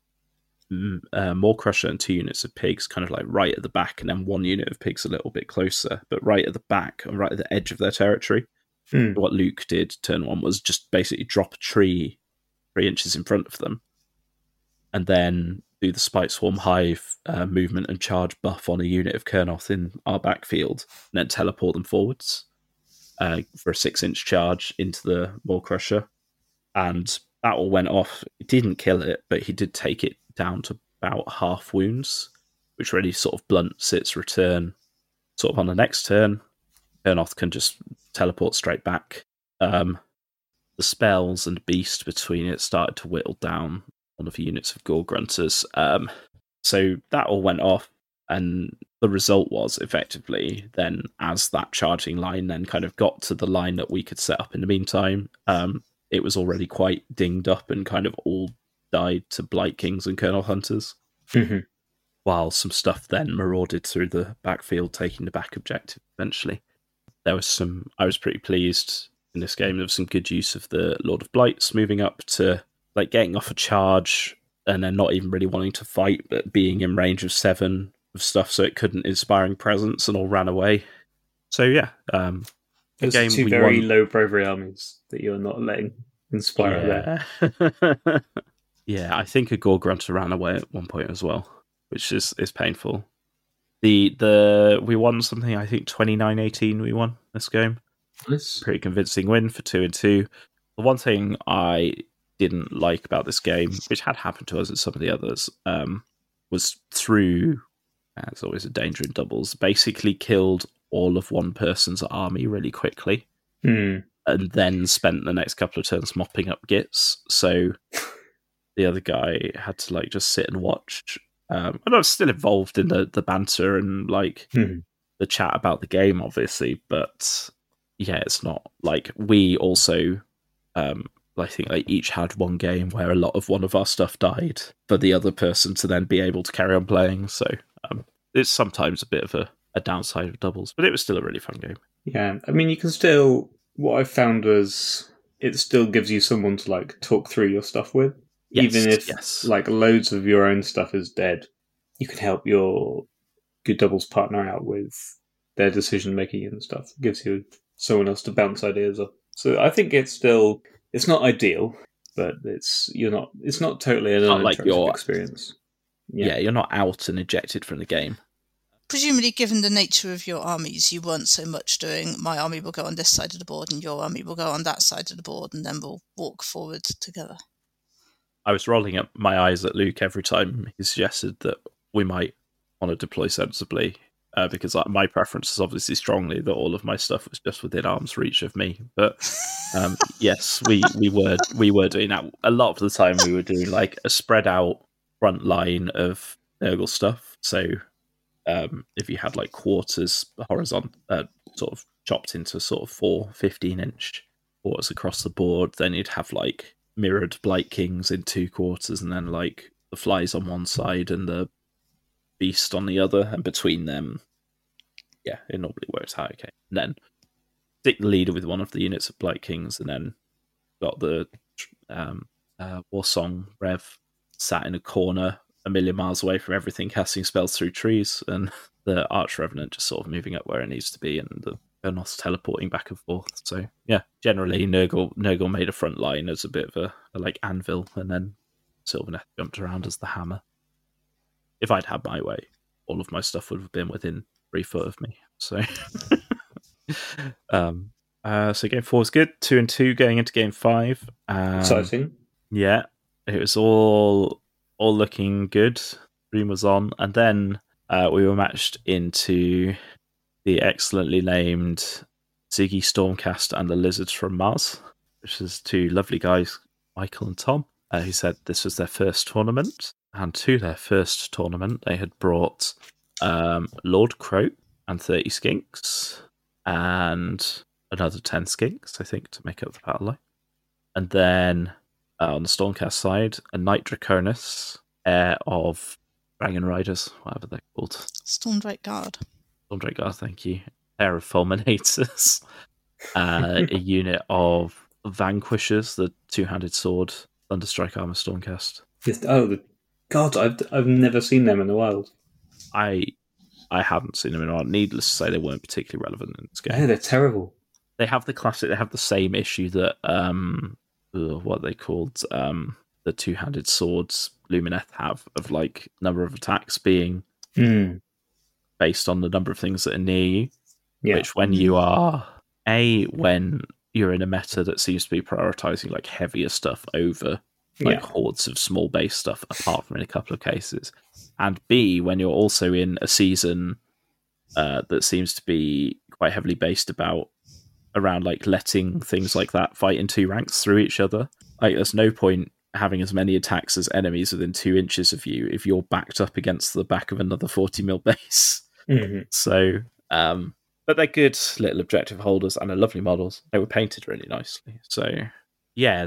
Maw Crusher and 2 units of pigs kind of like right at the back, and then 1 unit of pigs a little bit closer, but right at the back and right at the edge of their territory. What Luke did turn 1 was just basically drop a tree 3 inches in front of them and then do the Spite Swarm Hive movement and charge buff on a unit of Kurnoth in our backfield, and then teleport them forwards for a 6-inch charge into the Maw Crusher. And that all went off. It didn't kill it, but he did take it down to about half wounds, which really sort of blunts its return. Sort of on the next turn, Kurnoth can just teleport straight back. The spells and beast between it started to whittle down one of the units of Gore Grunters. So that all went off, and the result was effectively then, as that charging line then kind of got to the line that we could set up in the meantime, it was already quite dinged up and kind of all died to Blight Kings and Kurnoth Hunters. While some stuff then marauded through the backfield, taking the back objective eventually. I was pretty pleased in this game. There was some good use of the Lord of Blights moving up to like getting off a charge and then not even really wanting to fight, but being in range of 7 of stuff, so it couldn't inspiring presence and all ran away. So yeah, those are two very low bravery armies that you're not letting inspire there. Yeah, I think a Gore-Grunter ran away at one point as well, which is painful. We won something, I think 29-18 we won this game. Nice. Pretty convincing win for 2-2. The one thing I didn't like about this game, which had happened to us in some of the others, was through, there's always a danger in doubles, basically killed all of one person's army really quickly, and then spent the next couple of turns mopping up gits. So the other guy had to like just sit and watch. And I was still involved in the banter and like the chat about the game, obviously, but yeah, it's not like we also. I think they each had one game where a lot of one of our stuff died for the other person to then be able to carry on playing. So it's sometimes a bit of a downside of doubles, but it was still a really fun game. Yeah, I mean, you can still. What I found was it still gives you someone to like talk through your stuff with, even if like loads of your own stuff is dead. You can help your good doubles partner out with their decision making and stuff. It gives you someone else to bounce ideas off. So I think it's not ideal, but it's not totally an uninteresting experience. Yeah, you're not out and ejected from the game. Presumably, given the nature of your armies, you weren't so much doing my army will go on this side of the board and your army will go on that side of the board, and then we'll walk forward together. I was rolling up my eyes at Luke every time he suggested that we might want to deploy sensibly, because my preference is obviously strongly that all of my stuff was just within arm's reach of me. But yes, we were doing that. A lot of the time we were doing like a spread out front line of Nurgle stuff. So if you had like quarters horizontal, sort of chopped into sort of 4 15-inch quarters across the board, then you'd have like mirrored Blight Kings in 2 quarters, and then like the flies on one side and the beast on the other, and between them, yeah, it normally works out okay. And then stick the leader with one of the units of Blight Kings, and then got the Warsong Rev sat in a corner a million miles away from everything, casting spells through trees, and the Arch Revenant just sort of moving up where it needs to be, and the Ernos teleporting back and forth. So yeah, generally Nurgle made a front line as a bit of a like anvil, and then Sylvaneth jumped around as the hammer. If I'd had my way, all of my stuff would have been within 3 foot of me. So so game 4 was good. 2-2 going into game 5. Exciting. Yeah, it was all looking good. Dream was on, and then we were matched into the excellently named Ziggy Stormcast and the Lizards from Mars, which is 2 lovely guys, Michael and Tom, who said this was their first tournament, and to their first tournament they had brought Lord Croak and 30 skinks and another 10 skinks, I think, to make up the battle line. And then on the Stormcast side, a Knight Draconis, heir of Dragon Riders, whatever they're called. Stormdrake Guard. Stormdrake Guard, thank you. Heir of Fulminators. A unit of Vanquishers, the 2-handed sword, Thunderstrike Armor Stormcast. Yes, God, I've never seen them in the wild. I haven't seen them in a while. Needless to say, they weren't particularly relevant in this game. Yeah, they're terrible. They have the same issue that what they called the 2-handed swords Lumineth have, of like number of attacks being based on the number of things that are near you. Yeah. Which when you are when you're in a meta that seems to be prioritizing like heavier stuff over like hordes of small base stuff, apart from in a couple of cases, and B, when you're also in a season that seems to be quite heavily based around like letting things like that fight in 2 ranks through each other. Like there's no point having as many attacks as enemies within 2 inches of you if you're backed up against the back of another 40 mil base. Mm-hmm. So but they're good little objective holders and they're lovely models. They were painted really nicely. So yeah,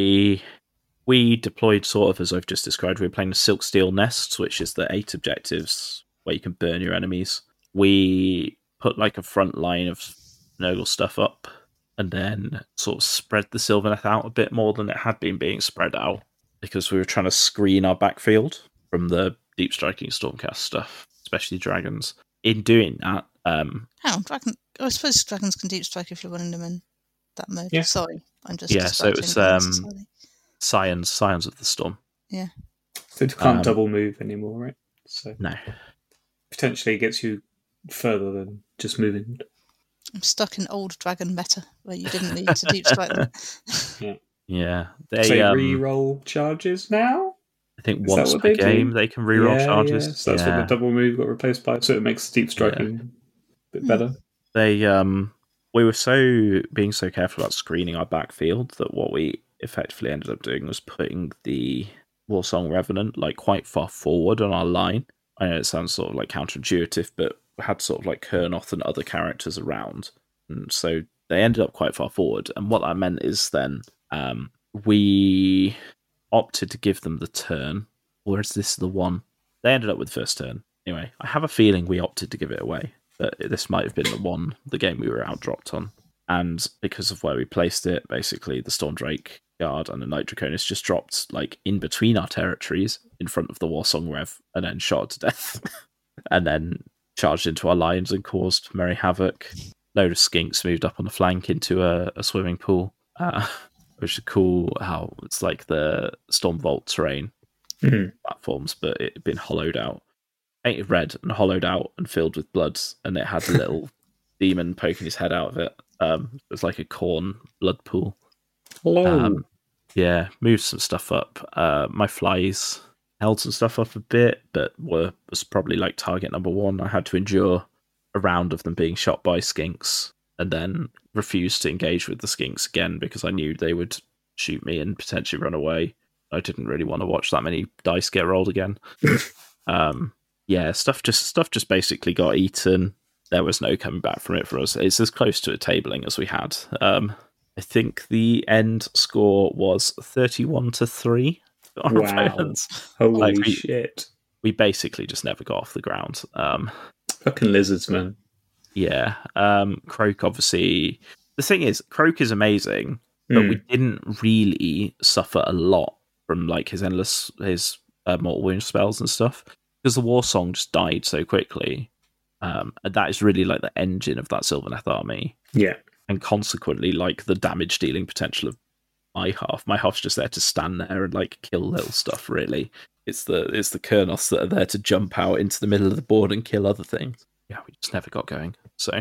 we deployed sort of as I've just described. We were playing the Silk Steel Nests, which is the 8 objectives where you can burn your enemies. We put like a front line of Nurgle stuff up and then sort of spread the Sylvaneth out a bit more than it had been being spread out, because we were trying to screen our backfield from the deep striking Stormcast stuff, especially dragons. In doing that, I suppose dragons can deep strike if you're running them in that mode. Yeah. Sorry, I'm just so it was Scions of the Storm. Yeah. So you can't double move anymore, right? So No. Potentially gets you further than just moving. I'm stuck in old dragon meta where you didn't need to deep strike them. Yeah. They re-roll charges now? I think once per game they can re-roll charges. Yeah. So that's what the double move got replaced by. So it makes deep striking a bit better. We were being so careful about screening our backfield that what we effectively ended up doing was putting the Warsong Revenant like quite far forward on our line. I know it sounds sort of like counterintuitive, but we had sort of like Kurnoth and other characters around, and so they ended up quite far forward. And what that meant is then we opted to give them the turn, or is this the one? They ended up with first turn. Anyway, I have a feeling we opted to give it away, but this might have been the game we were outdropped on. And because of where we placed it, basically the Stormdrake Guard and the Night Draconis just dropped like in between our territories in front of the Warsong Rev and then shot it to death. And then charged into our lines and caused merry havoc. Load of skinks moved up on the flank into a swimming pool, which is cool how it's like the Storm Vault terrain platforms, but it had been hollowed out. Painted red and hollowed out and filled with blood, and it had a little demon poking his head out of it. It was like a corn blood pool. Hello. Moved some stuff up. My flies held some stuff up a bit, but was probably like target number one. I had to endure a round of them being shot by skinks, and then refused to engage with the skinks again because I knew they would shoot me and potentially run away. I didn't really want to watch that many dice get rolled again. Stuff just basically got eaten. There was no coming back from it for us. It's as close to a tabling as we had. I think the end score was 31-3 for our opponents. Holy shit. We basically just never got off the ground. Fucking lizards, man. Yeah. Croak, obviously. The thing is, Croak is amazing, but we didn't really suffer a lot from like his mortal wound spells and stuff, because the Warsong just died so quickly. And that is really like the engine of that Sylvaneth army. Yeah. And consequently, like the damage dealing potential of my half. My half's just there to stand there and like kill little stuff, really. It's the Kurnoths that are there to jump out into the middle of the board and kill other things. Yeah, we just never got going. So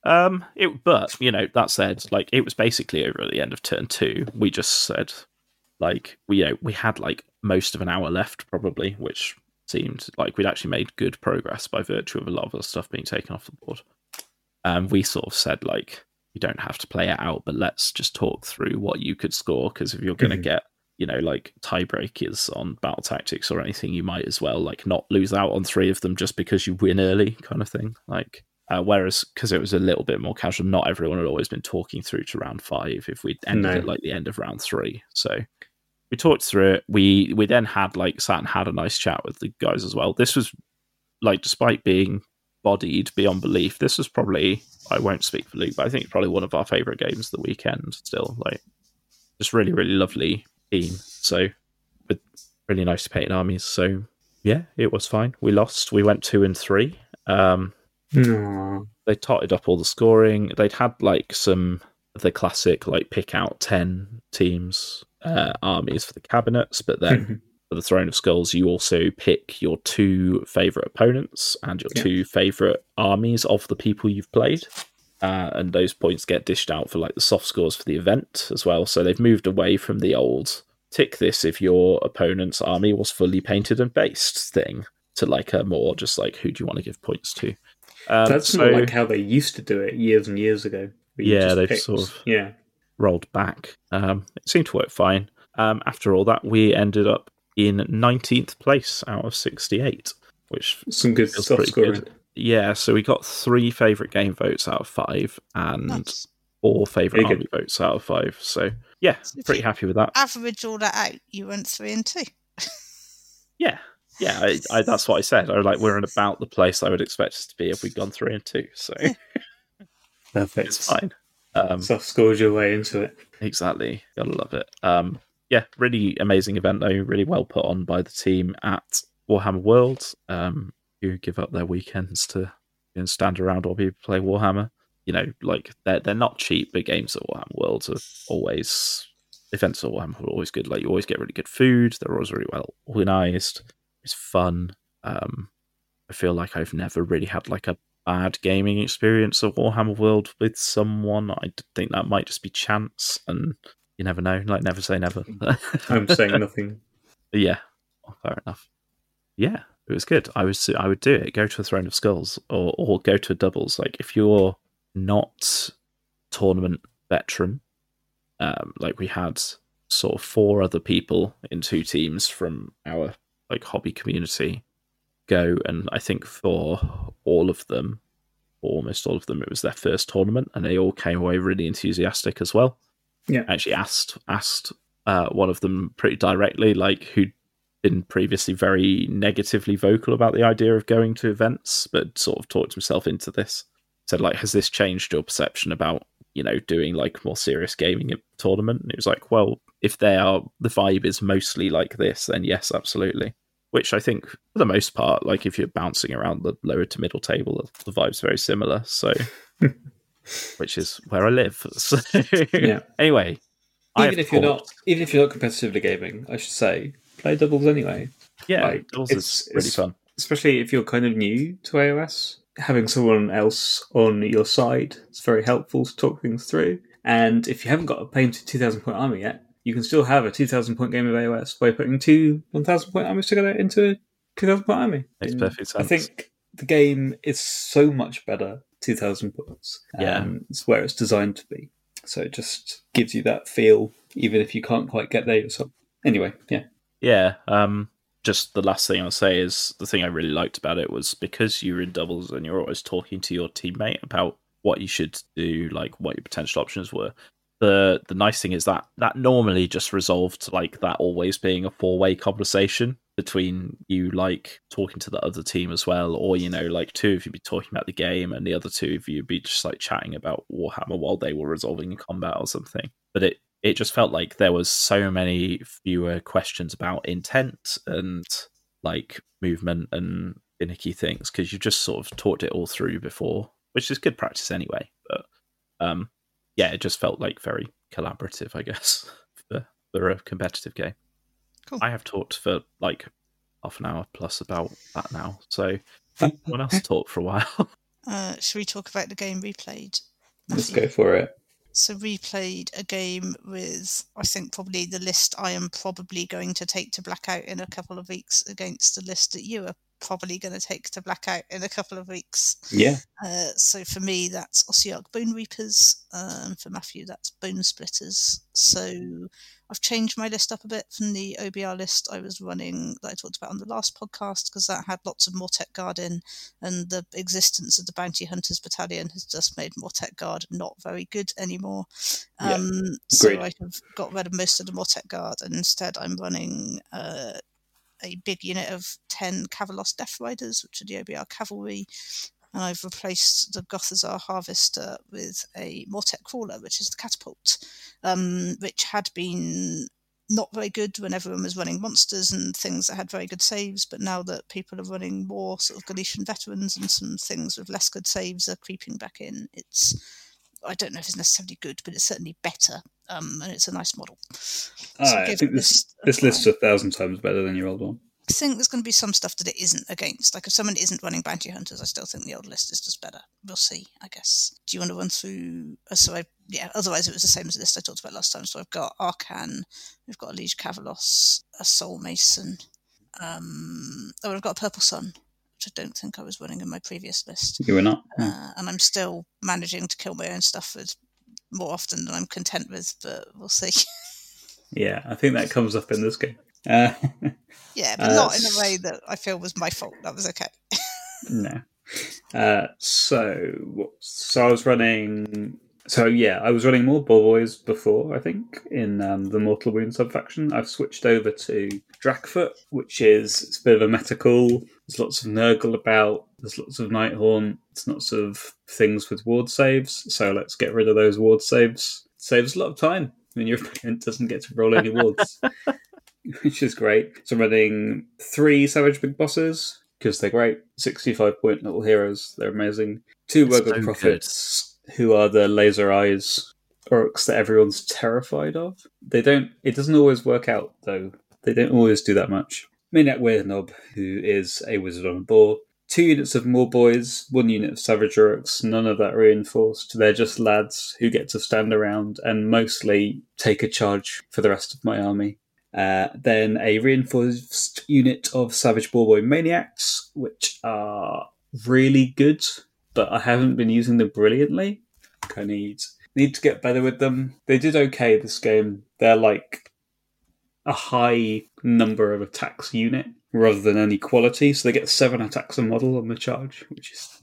but you know, that said, like it was basically over at the end of turn 2. We just said like we had like most of an hour left probably, which seemed like we'd actually made good progress by virtue of a lot of the stuff being taken off the board. We sort of said like, you don't have to play it out, but let's just talk through what you could score, because if you're going to get, you know, like tiebreakers on battle tactics or anything, you might as well like not lose out on 3 of them just because you win early, kind of thing. Like, whereas because it was a little bit more casual, not everyone had always been talking through to round 5 if we'd ended at like the end of round 3. So we talked through it. We then had like sat and had a nice chat with the guys as well. This was like, despite being bodied beyond belief, this was probably, I won't speak for Luke, but I think it's probably one of our favourite games of the weekend still. Like, just really, really lovely team. So, with really nice painted armies. So, yeah, it was fine. We lost. We went 2-3. They totted up all the scoring. They'd had like some of the classic, like, pick out 10 teams armies for the cabinets, but then for the Throne of Skulls, you also pick your 2 favourite opponents and your 2 favourite armies of the people you've played. And those points get dished out for like the soft scores for the event as well. So they've moved away from the old tick this if your opponent's army was fully painted and based thing to like a more just like, who do you want to give points to? That's not like how they used to do it years and years ago. Yeah, they've sort of rolled back. It seemed to work fine. After all that, we ended up in 19th place out of 68, which some good soft scoring. Good. Yeah, so we got 3 favourite game votes out of 5 and 4 favourite army votes out of 5. So, yeah, pretty happy with that. Average all that out, you went 3-2. Yeah, I that's what I said. I was like, we're in about the place I would expect us to be if we'd gone 3-2. So, perfect. It's fine. Soft scored your way into it. Exactly. Gotta love it. Yeah, really amazing event though. Really well put on by the team at Warhammer World, who give up their weekends to stand around while people play Warhammer. Like they're not cheap, but games at Warhammer World are always events at Warhammer are always good. Like you always get really good food. They're always really well organized. It's fun. I feel like I've never really had like a bad gaming experience at Warhammer World with someone. I think that might just be chance, and you never know. Like never say never. I'm saying nothing. Yeah, fair enough. Yeah, it was good. I would do it. Go to a Throne of Skulls or go to a doubles. Like if you're not tournament veteran, like we had sort of 4 other people in 2 teams from our like hobby community go, and I think for all of them, almost all of them, it was their first tournament, and they all came away really enthusiastic as well. Yeah, I actually asked one of them pretty directly, like who'd been previously very negatively vocal about the idea of going to events, but sort of talked himself into this. Said, like, has this changed your perception about doing like more serious gaming at tournament? And it was like, well, if the vibe is mostly like this, then yes, absolutely. Which I think, for the most part, like if you're bouncing around the lower to middle table, the vibe's very similar. So, which is where I live. So, yeah. Anyway, even if you're not competitively gaming, I should say, play doubles anyway. Yeah, like, doubles is really fun, especially if you're kind of new to AOS. Having someone else on your side is very helpful to talk things through. And if you haven't got a painted 2,000 point army yet, you can still have a 2,000 point game of AOS by putting 2 1,000 point armies together into a 2,000 point army. Makes perfect sense. I think the game is so much better 2,000 points. It's where it's designed to be. So it just gives you that feel, even if you can't quite get there yourself. Anyway, yeah. Yeah. Just the last thing I'll say is the thing I really liked about it was because you're in doubles and you're always talking to your teammate about what you should do, like what your potential options were. The nice thing is that normally just resolved to like that always being a 4-way conversation between you like talking to the other team as well, or like 2 of you be talking about the game and the other 2 of you be just like chatting about Warhammer while they were resolving a combat or something. But it just felt like there was so many fewer questions about intent and like movement and finicky things because you just sort of talked it all through before, which is good practice anyway. But yeah, it just felt like very collaborative, I guess, for a competitive game. Cool. I have talked for like half an hour plus about that now, so someone else talk for a while. Should we talk about the game we played? Let's go for it. So we played a game with, I think, probably the list I am probably going to take to Blackout in a couple of weeks against the list that you are probably going to take to Blackout in a couple of weeks. Yeah. So for me, that's Ossiarch Bone Reapers. For Matthew, that's Bone Splitters. So I've changed my list up a bit from the OBR list I was running that I talked about on the last podcast, because that had lots of Mortek Guard in, and the existence of the Bounty Hunters Battalion has just made Mortek Guard not very good anymore. So I have got rid of most of the Mortek Guard, and instead I'm running a big unit of 10 Kavalos Death Riders, which are the OBR Cavalry, and I've replaced the Gothazar Harvester with a Mortek Crawler, which is the Catapult, which had been not very good when everyone was running monsters and things that had very good saves, but now that people are running more sort of Galician veterans and some things with less good saves are creeping back in, I don't know if it's necessarily good, but it's certainly better, and it's a nice model. I think this list's 1,000 times better than your old one. I think there's going to be some stuff that it isn't against. Like if someone isn't running Bounty Hunters, I still think the old list is just better. We'll see, I guess. Do you want to run through? Otherwise it was the same as the list I talked about last time. So I've got Arcan, we've got a Liege Kavalos, a Soul Mason. I've got a Purple Sun, which I don't think I was running in my previous list. You were not. And I'm still managing to kill my own stuff more often than I'm content with, but we'll see. Yeah, I think that comes up in this game. Yeah, but not in a way that I feel was my fault. That was okay. No. So I was running. So yeah, I was running more Ball Boys before, I think, in the Mortal Wound sub-faction. I've switched over to Drakfoot, which it's a bit of a metacal. There's lots of Nurgle about. There's lots of Nighthorn. It's lots of things with ward saves. So let's get rid of those ward saves. Saves a lot of time when your opponent doesn't get to roll any wards, which is great. So I'm running 3 Savage Big Bosses because they're great. 65-point little heroes. They're amazing. 2 It's Work of so Prophets, who are the laser eyes orcs that everyone's terrified of. It doesn't always work out, though. They don't always do that much. Maniac Weirknob, who is a wizard on a boar. 2 units of more boys, 1 unit of savage orcs, none of that reinforced. They're just lads who get to stand around and mostly take a charge for the rest of my army. Then a reinforced unit of savage boarboy maniacs, which are really good, but I haven't been using them brilliantly. I need to get better with them. They did okay this game. They're like a high number of attacks unit rather than any quality, so they get 7 attacks a model on the charge, which is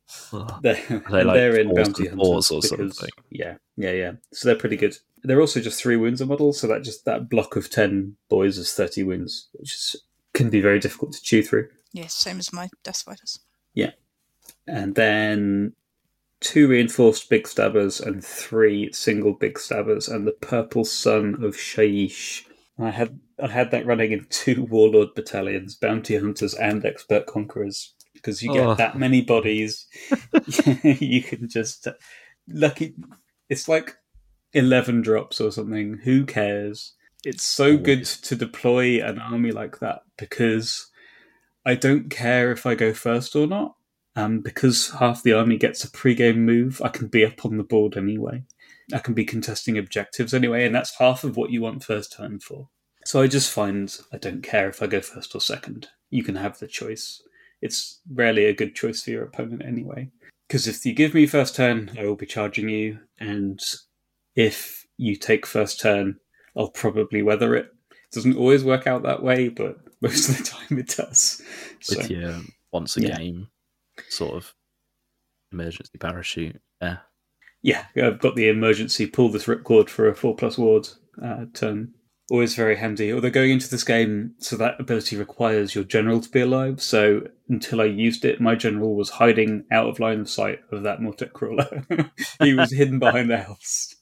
they're in bounty hunters or because, something. yeah. So they're pretty good. They're also just 3 wounds a model, so that block of 10 boys is 30 wounds, which can be very difficult to chew through. Yes, same as my Death Riders. Yeah, and then 2 reinforced big stabbers and 3 single big stabbers, and the Purple Sun of Shaiish. I had that running in 2 warlord battalions, bounty hunters and expert conquerors, because you get that many bodies. You can just lucky. It's like 11 drops or something. Who cares? It's so good to deploy an army like that because I don't care if I go first or not. Because half the army gets a pre-game move, I can be up on the board anyway. I can be contesting objectives anyway, and that's half of what you want first turn for. So I just find I don't care if I go first or second. You can have the choice. It's rarely a good choice for your opponent anyway. Because if you give me first turn, I will be charging you, and if you take first turn, I'll probably weather it. It doesn't always work out that way, but most of the time it does. With your once a game sort of emergency parachute. Yeah, I've got the emergency pull this ripcord for a 4+ ward turn. Always very handy. Although going into this game, so that ability requires your general to be alive. So until I used it, my general was hiding out of line of sight of that Mortek crawler. He was hidden behind the house.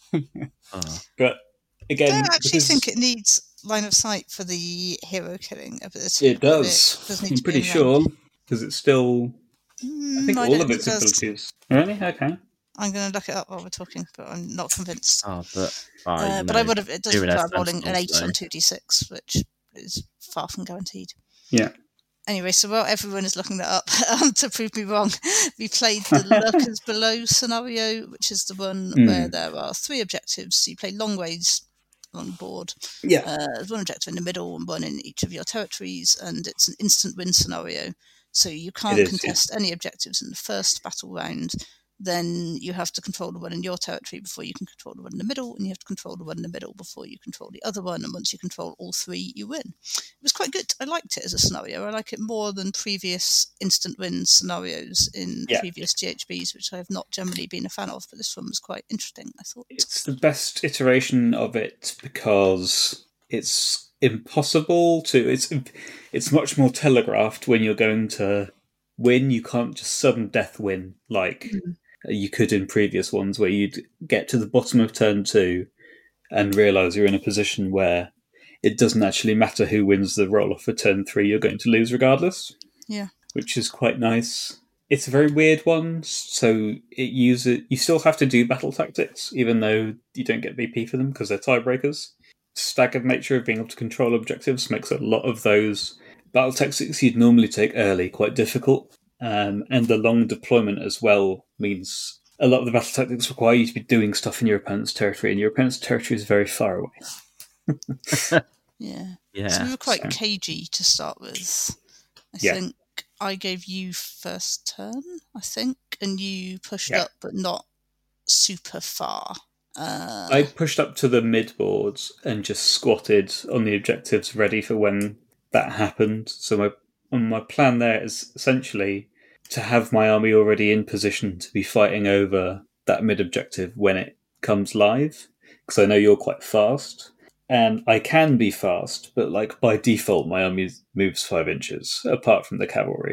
But again, I actually think it needs line of sight for the hero killing ability. It does. I'm pretty sure because it's still. I think all of its abilities. Really? Okay. I'm going to look it up while we're talking, but I'm not convinced. But I would have. It does require rolling an 8 on 2d6, which is far from guaranteed. Yeah. Anyway, so while everyone is looking that up to prove me wrong, we played the Lurkers Below scenario, which is the one where there are 3 objectives. So you play long ways on board. Yeah. There's 1 objective in the middle and 1 in each of your territories, and it's an instant win scenario. So you can't contest any objectives in the first battle round. Then you have to control the one in your territory before you can control the one in the middle, and you have to control the one in the middle before you control the other one, and once you control all 3, you win. It was quite good. I liked it as a scenario. I like it more than previous instant win scenarios in previous GHBs, which I have not generally been a fan of, but this one was quite interesting, I thought. It's the best iteration of it because it's impossible to... It's much more telegraphed when you're going to win. You can't just sudden death win like... you could in previous ones where you'd get to the bottom of turn 2 and realise you're in a position where it doesn't actually matter who wins the roll-off for turn 3, you're going to lose regardless. Yeah. Which is quite nice. It's a very weird one, so you still have to do battle tactics, even though you don't get BP for them because they're tiebreakers. Staggered nature of being able to control objectives makes a lot of those battle tactics you'd normally take early quite difficult. And the long deployment as well means a lot of the battle tactics require you to be doing stuff in your opponent's territory, and your opponent's territory is very far away. Yeah. So we were quite cagey to start with. I think I gave you first turn, and you pushed up, but not super far. I pushed up to the mid boards and just squatted on the objectives ready for when that happened. So my plan there is essentially to have my army already in position to be fighting over that mid-objective when it comes live, because I know you're quite fast. And I can be fast, but like by default, my army moves 5 inches, apart from the cavalry.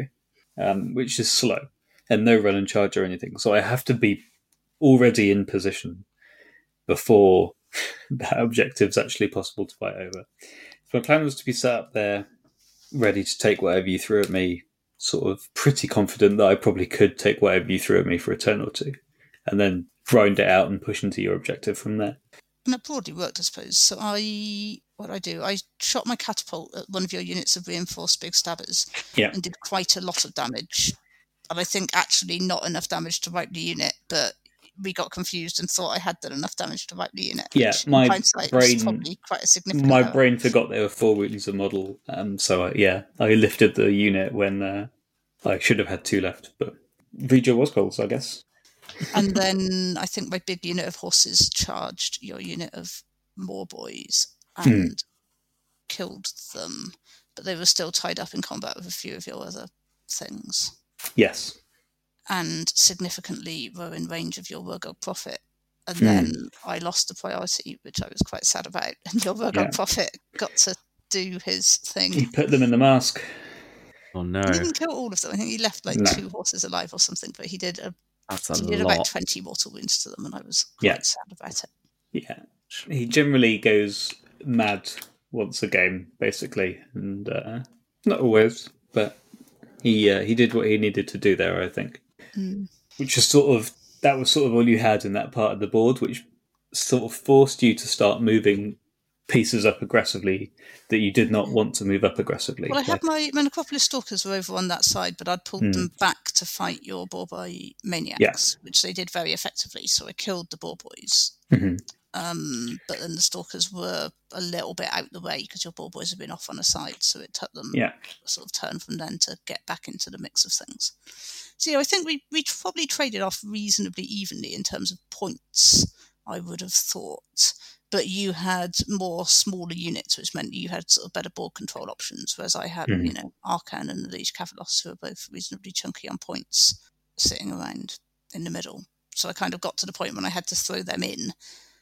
which is slow, and no run and charge or anything. So I have to be already in position before that objective's actually possible to fight over. So my plan was to be sat up there, ready to take whatever you threw at me, sort of pretty confident that I probably could take whatever you threw at me for a turn or two, and then grind it out and push into your objective from there. And it broadly worked, I suppose. So what I do, I shot my catapult at one of your units of reinforced big stabbers and did quite a lot of damage. And I think actually not enough damage to wipe the unit, but we got confused and thought I had done enough damage to wipe the unit. Yeah, my hindsight was probably quite a significant My error. brain forgot there were 4 wounds a model, so I lifted the unit when I should have had 2 left, but Rejo was cold, so I guess. And then I think my big unit of horses charged your unit of Moorboys and killed them, but they were still tied up in combat with a few of your other things. Yes. And significantly were in range of your Wurgog Prophet. And then I lost the priority, which I was quite sad about. And your Wurgog Prophet got to do his thing. He put them in the mask. Oh no! He didn't kill all of them. I think he left 2 horses alive or something. But he did about 20 mortal wounds to them, and I was quite sad about it. Yeah, he generally goes mad once a game, basically, and not always, but he did what he needed to do there, I think. Which is that was sort of all you had in that part of the board, which sort of forced you to start moving pieces up aggressively that you did not want to move up aggressively. Well, I had my Necropolis Stalkers were over on that side, but I'd pulled them back to fight your Boarboy Maniacs, which they did very effectively. So I killed the Boarboys. But then the Stalkers were a little bit out the way because your Boarboys had been off on a side, so it took them a sort of turn from then to get back into the mix of things. So I think we probably traded off reasonably evenly in terms of points, I would have thought. But you had more smaller units, which meant you had sort of better board control options, whereas I had, Arcan and the Liege Cavalos, who are both reasonably chunky on points, sitting around in the middle. So I kind of got to the point when I had to throw them in,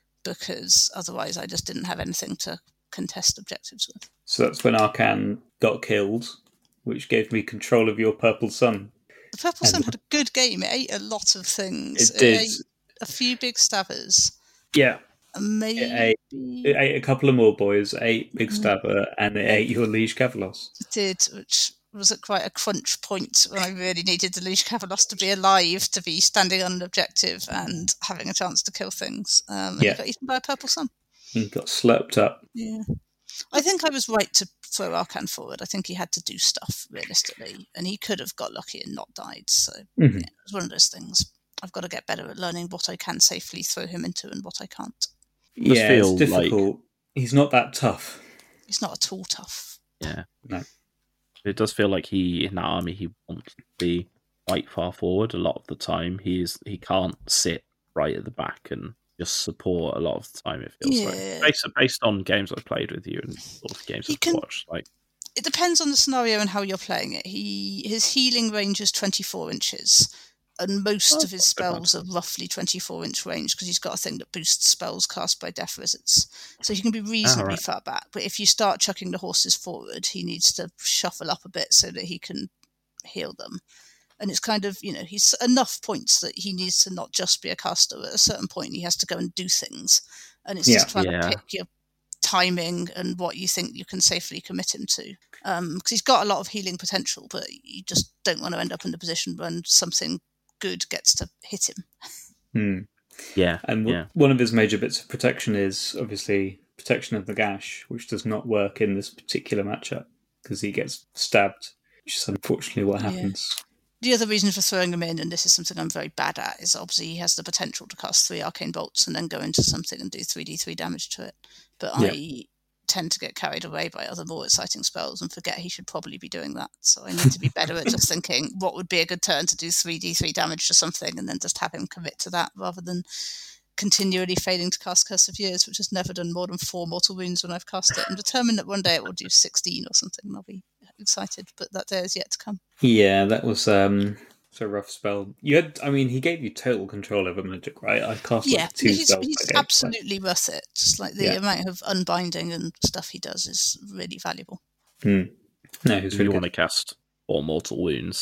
because otherwise I just didn't have anything to contest objectives with. So that's when Arcan got killed, which gave me control of your Purple Sun. The Purple Sun had a good game. It ate a lot of things. It did. Ate a few big stabbers. Yeah. Maybe it ate a couple of more boys, ate Big Stabber, and it ate your Liege Cavalos. It did, which was at quite a crunch point when I really needed the Liege Cavalos to be alive, to be standing on an objective and having a chance to kill things. And he got eaten by a Purple Sun. He got slurped up. Yeah. I think I was right to throw Arcan forward. I think he had to do stuff, realistically, and he could have got lucky and not died. So it was one of those things. I've got to get better at learning what I can safely throw him into and what I can't. Yeah, it's difficult. He's not that tough. He's not at all tough. Yeah. No. It does feel like in that army, he wants to be quite far forward a lot of the time. He can't sit right at the back and just support a lot of the time, it feels like. Based on games I've played with you and sort of games I've watched. It depends on the scenario and how you're playing it. His healing range is 24 inches. And most of his spells are roughly 24-inch range because he's got a thing that boosts spells cast by death wizards. So he can be reasonably far back. But if you start chucking the horses forward, he needs to shuffle up a bit so that he can heal them. And it's kind of, he's enough points that he needs to not just be a caster. At a certain point, he has to go and do things. And it's just trying to pick your timing and what you think you can safely commit him to. Because he's got a lot of healing potential, but you just don't want to end up in the position when something good gets to hit him. Yeah. And one of his major bits of protection is obviously protection of the gash, which does not work in this particular matchup because he gets stabbed, which is unfortunately what happens. The other reason for throwing him in, and this is something I'm very bad at, is obviously he has the potential to cast 3 arcane bolts and then go into something and do 3d3 damage to it. But I tend to get carried away by other more exciting spells and forget he should probably be doing that. So I need to be better at just thinking what would be a good turn to do 3d3 damage to something and then just have him commit to that rather than continually failing to cast Curse of Years, which has never done more than 4 mortal wounds when I've cast it. I'm determined that one day it will do 16 or something and I'll be excited, but that day is yet to come. Yeah, that was a rough spell. He gave you total control over magic, right? I cast 2 spells. He's absolutely worth it. Just like the amount of unbinding and stuff he does is really valuable. No, he's really want to cast 4 mortal wounds.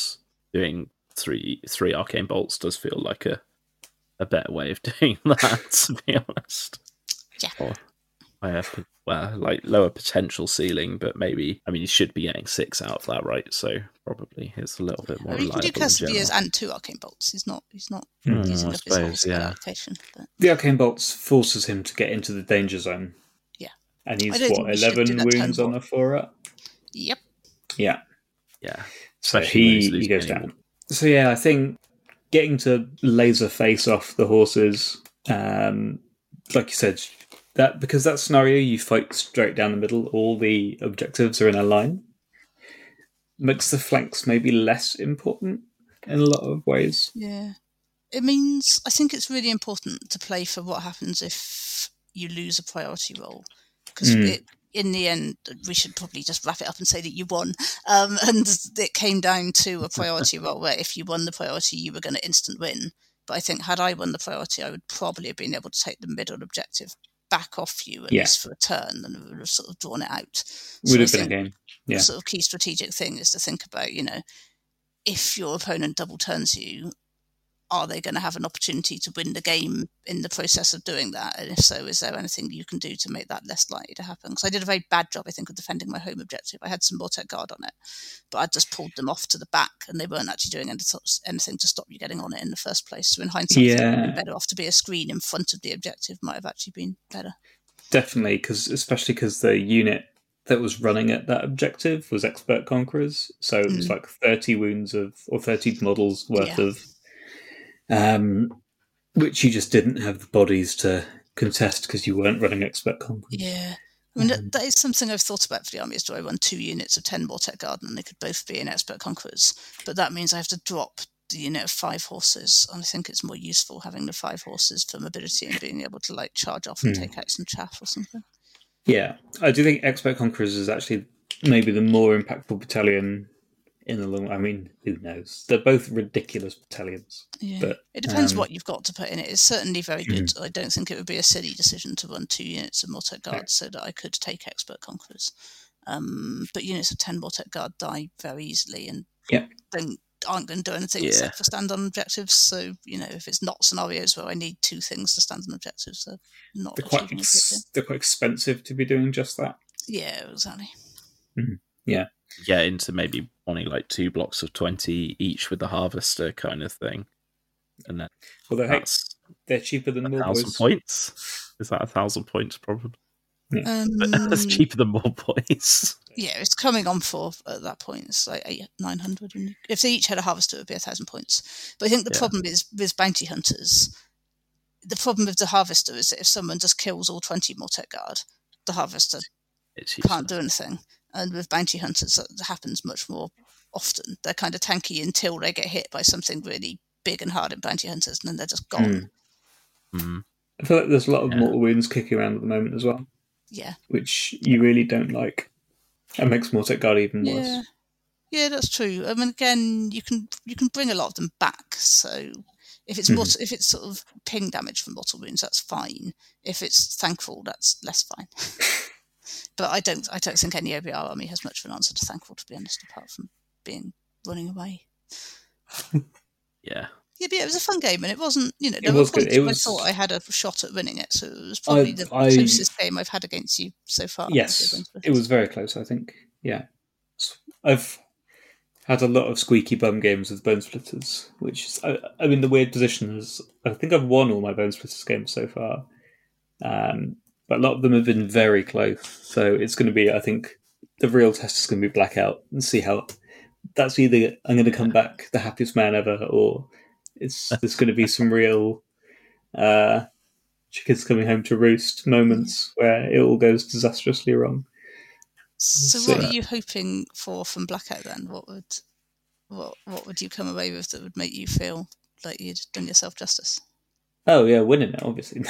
doing three arcane bolts does feel like a better way of doing that, to be honest. Yeah. Or like lower potential ceiling, but maybe, I mean, you should be getting 6 out of that, right? So probably it's a little bit more You can do reliable in general. Cassiopea's and 2 arcane bolts. He's not I using up his whole suppose, spell yeah. allocation. But The arcane bolts forces him to get into the danger zone. yeah. And I he's, don't think we should do 11 that wounds turn on a 4-up? Yep. Yeah. Yeah. So Especially when he's he losing goes any- down. So yeah, I think getting to laser face off the horses, like you said, that because that scenario you fight straight down the middle, all the objectives are in a line, makes the flanks maybe less important in a lot of ways. Yeah. It means, I think it's really important to play for what happens if you lose a priority roll. Because in the end, we should probably just wrap it up and say that you won. And it came down to a priority roll where if you won the priority, you were going to instant win. But I think had I won the priority, I would probably have been able to take the middle objective back off you, at least for a turn, and it would have sort of drawn it out. Would have been a game. Yeah. The sort of key strategic thing is to think about, if your opponent double turns you, are they going to have an opportunity to win the game in the process of doing that? And if so, is there anything you can do to make that less likely to happen? Because I did a very bad job, I think, of defending my home objective. I had some Mortek Guard on it, but I just pulled them off to the back, and they weren't actually doing anything to stop you getting on it in the first place. So in hindsight, I think it would have been better off to be a screen in front of the objective. Might have actually been better. Definitely, especially because the unit that was running at that objective was Expert Conquerors, so it was like 30 wounds or 30 models worth of, which you just didn't have the bodies to contest because you weren't running Expert Conquerors. Yeah. I mean, that is something I've thought about for the army, is do I run 2 units of 10 Mortek Guard and they could both be in Expert Conquerors, but that means I have to drop the unit of 5 horses, and I think it's more useful having the 5 horses for mobility and being able to charge off and take out some chaff or something. Yeah, I do think Expert Conquerors is actually maybe the more impactful battalion in the long. I mean, who knows? They're both ridiculous battalions. Yeah, but it depends what you've got to put in it. It's certainly very good. I don't think it would be a silly decision to run 2 units of Mortek Guard so that I could take Expert Conquerors. But units of 10 Mortek Guard die very easily and aren't going to do anything except for stand on objectives. So, if it's not scenarios where I need 2 things to stand on objectives, they're not. They're quite expensive to be doing just that. Yeah, exactly. Mm-hmm. Yeah. Yeah, into maybe wanting 2 blocks of 20 each with the harvester kind of thing. And then they're cheaper than more 1,000 points. Is that 1,000 points probably? Yeah. That's cheaper than more points. Yeah, it's coming on for at that point. It's like 900. If they each had a harvester, it would be 1,000 points. But I think the problem is with bounty hunters. The problem with the harvester is that if someone just kills all 20 Mortek Guard, the harvester can't do anything. And with bounty hunters, that happens much more often. They're kind of tanky until they get hit by something really big and hard in bounty hunters, and then they're just gone. I feel like there's a lot of mortal wounds kicking around at the moment as well. Yeah. Which you really don't like. It makes Mortek Guard even worse. Yeah, that's true. I mean, again, you can bring a lot of them back. So if it's if it's sort of ping damage from mortal wounds, that's fine. If it's thankful, that's less fine. But I don't think any OBR army has much of an answer to thankful, to be honest, apart from running away. Yeah. Yeah, but it was a fun game, and it wasn't, It was good. I thought I had a shot at winning it, so it was probably the closest game I've had against you so far. Yes, it was very close, I think. Yeah. I've had a lot of squeaky bum games with Bone Splitters, which is, I'm in the weird position is I think I've won all my Bone Splitters games so far. But a lot of them have been very close, so it's going to be, I think, the real test is going to be Blackout, and see how that's either I'm going to come back the happiest man ever, or there's going to be some real chickens coming home to roost moments where it all goes disastrously wrong. So what are you hoping for from Blackout then? What would you come away with that would make you feel like you'd done yourself justice? Oh yeah, winning it, obviously.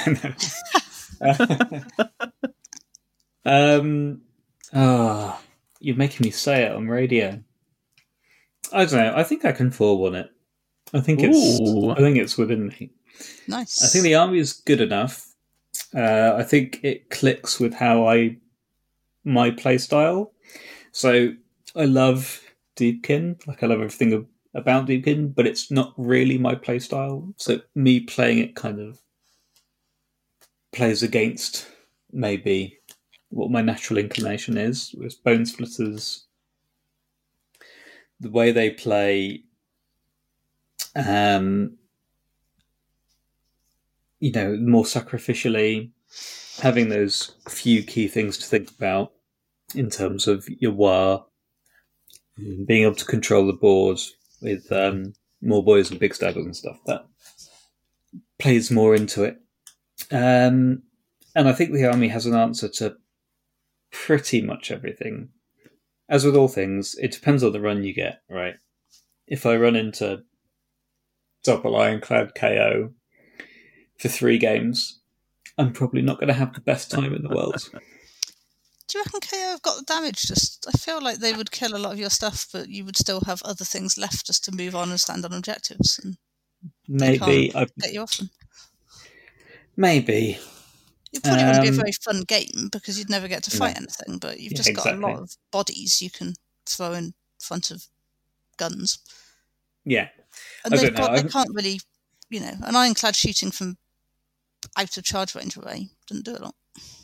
You're making me say it on radio. I don't know. I think I can 4-1 it. I think it's within me. Nice. I think the army is good enough. I think it clicks with my play style. So I love Deepkin. I love everything about Deepkin, but it's not really my playstyle. So me playing it kind of plays against maybe what my natural inclination is. With Bone Splitters, the way they play, more sacrificially, having those few key things to think about in terms of your war, being able to control the board with more boys and big stabbers and stuff, that plays more into it. And I think the army has an answer to pretty much everything. As with all things, it depends on the run you get, right? If I run into double Ironclad KO for 3 games, I'm probably not going to have the best time in the world. Do you reckon KO have got the damage? Just, I feel like they would kill a lot of your stuff, but you would still have other things left just to move on and stand on objectives. And maybe get you off them. Maybe. It probably wouldn't be a very fun game because you'd never get to fight anything, but you've just got a lot of bodies you can throw in front of guns. Yeah. And they can't really, an ironclad shooting from out of charge range away doesn't do a lot.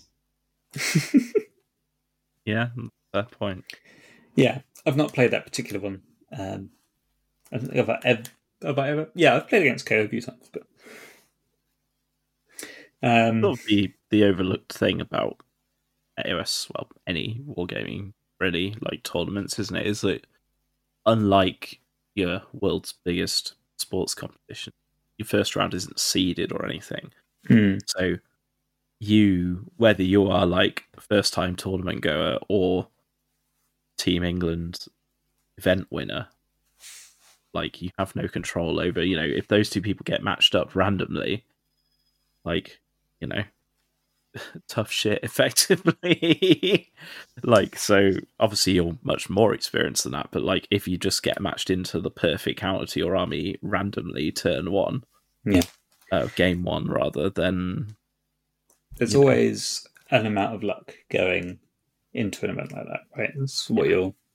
Yeah, that point. Yeah, I've not played that particular one. I don't think have I ever? Yeah, I've played against KO a few times, but sort of the overlooked thing about AOS, well, any wargaming really, like tournaments, isn't it? Is that unlike your world's biggest sports competition, your first round isn't seeded or anything. So whether you are like first time tournament goer or Team England event winner, like you have no control over, if those two people get matched up randomly, like, tough shit effectively. Like, so obviously you're much more experienced than that, but like if you just get matched into the perfect counter to your army randomly turn 1, game 1 rather, then there's always an amount of luck going into an event like that, right? That's what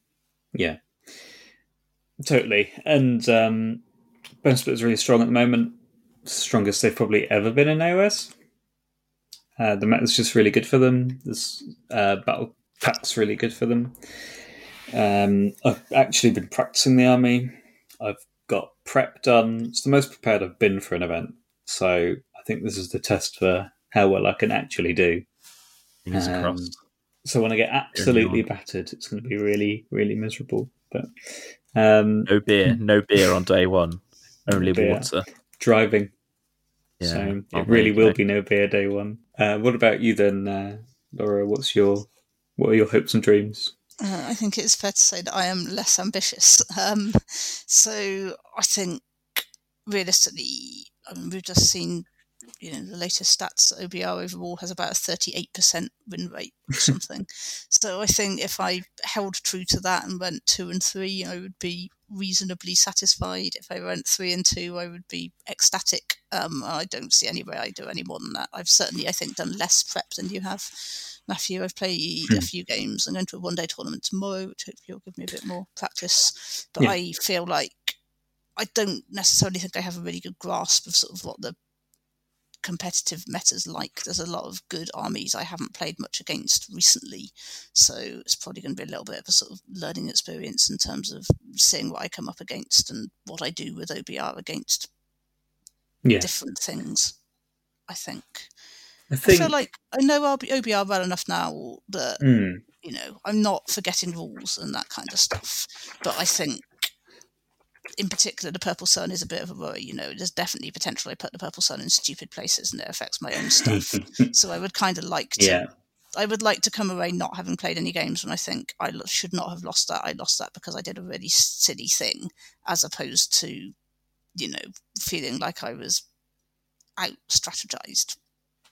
totally. And Bone Split is really strong at the moment, strongest they've probably ever been in AOS. The meta's just really good for them. This battle pack's really good for them. I've actually been practicing the army. I've got prep done. It's the most prepared I've been for an event. So I think this is the test for how well I can actually do. So when I get absolutely battered, it's going to be really, really miserable. But no beer on day 1, only water. Driving. Yeah, so it really will be no beer day 1. What about you then, Laura? What are your hopes and dreams? I think it's fair to say that I am less ambitious. So I think realistically, we've just seen, the latest stats. OBR overall has about a 38% win rate or something. So I think if I held true to that and went 2 and 3, I would be reasonably satisfied. If I went 3 and 2, I would be ecstatic. I don't see any way I do any more than that. I've certainly, I think, done less prep than you have, Matthew. I've played a few games. I'm going to a one-day tournament tomorrow, which hopefully will give me a bit more practice. But I feel like I don't necessarily think I have a really good grasp of sort of what the competitive meta's like. There's a lot of good armies I haven't played much against recently, so it's probably going to be a little bit of a sort of learning experience in terms of seeing what I come up against and what I do with OBR against different things. I feel like I know OBR well enough now that I'm not forgetting rules and that kind of stuff, but I think in particular, the Purple Sun is a bit of a worry. There's definitely potential I put the Purple Sun in stupid places and it affects my own stuff. So I would kind of like to... I would like to come away not having played any games when I think I should not have lost that. I lost that because I did a really silly thing, as opposed to, feeling like I was out-strategized.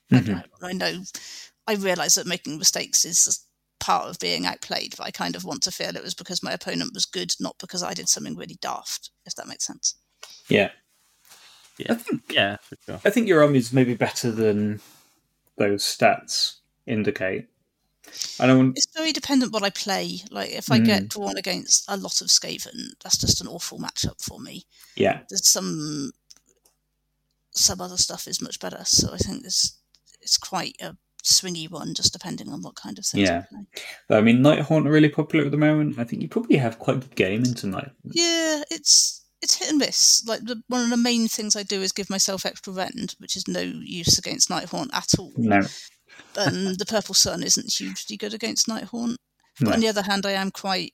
I realise that making mistakes is part of being outplayed, but I kind of want to feel it was because my opponent was good, not because I did something really daft, if that makes sense. Yeah. For sure. I think your army is maybe better than those stats indicate. I don't. It's very dependent what I play. Like, if I get drawn against a lot of Skaven, that's just an awful matchup for me. Yeah. There's some other stuff is much better. So I think it's quite a swingy one, just depending on what kind of things I play. I mean, Nighthaunt are really popular at the moment. I think you probably have quite a good game into Nighthaunt. Yeah, it's hit and miss. Like, one of the main things I do is give myself extra rend, which is no use against Nighthaunt at all. No. And the Purple Sun isn't hugely good against Nighthaunt. But on the other hand, I am quite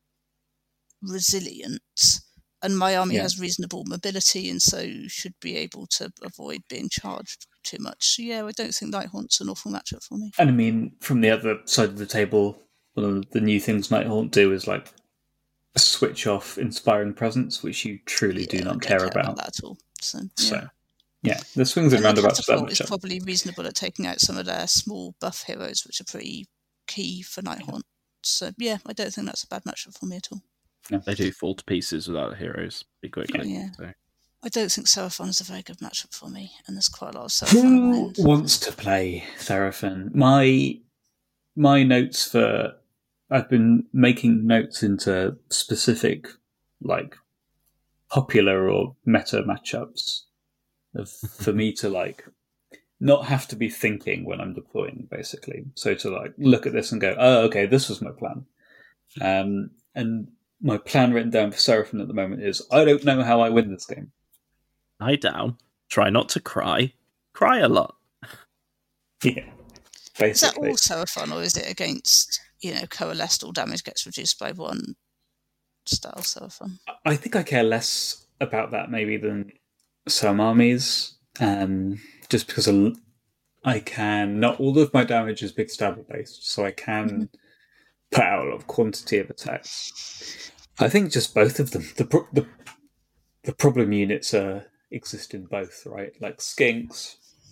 resilient, and my army has reasonable mobility, and so should be able to avoid being charged too much. So yeah, I don't think Nighthaunt's an awful matchup for me. And I mean, from the other side of the table, one of the new things Nighthaunt do is like switch off Inspiring Presence, which you truly do not care about that at all. So the swings and roundabouts that much. It's probably reasonable at taking out some of their small buff heroes, which are pretty key for Nighthaunt. So yeah, I don't think that's a bad matchup for me at all. No. They do fall to pieces without heroes pretty quickly. Yeah. So. I don't think Seraphon is a very good matchup for me, and there's quite a lot of Seraphon. Who wants to play Seraphon? My notes for... I've been making notes into specific, like, popular or meta matchups for me to, like, not have to be thinking when I'm deploying, basically. So to, like, look at this and go, oh, okay, this was my plan. And my plan written down for Seraphon at the moment is, I don't know how I win this game. Lie down, try not to cry a lot. Yeah, basically. Is that all Seraphon, or is it against, Coalesced, all damage gets reduced by 1 style Seraphon? I think I care less about that maybe than some armies, just because I can... Not all of my damage is big stabber based, so I can put out a lot of quantity of attacks. I think just both of them. The problem units exist in both, right? Like skinks,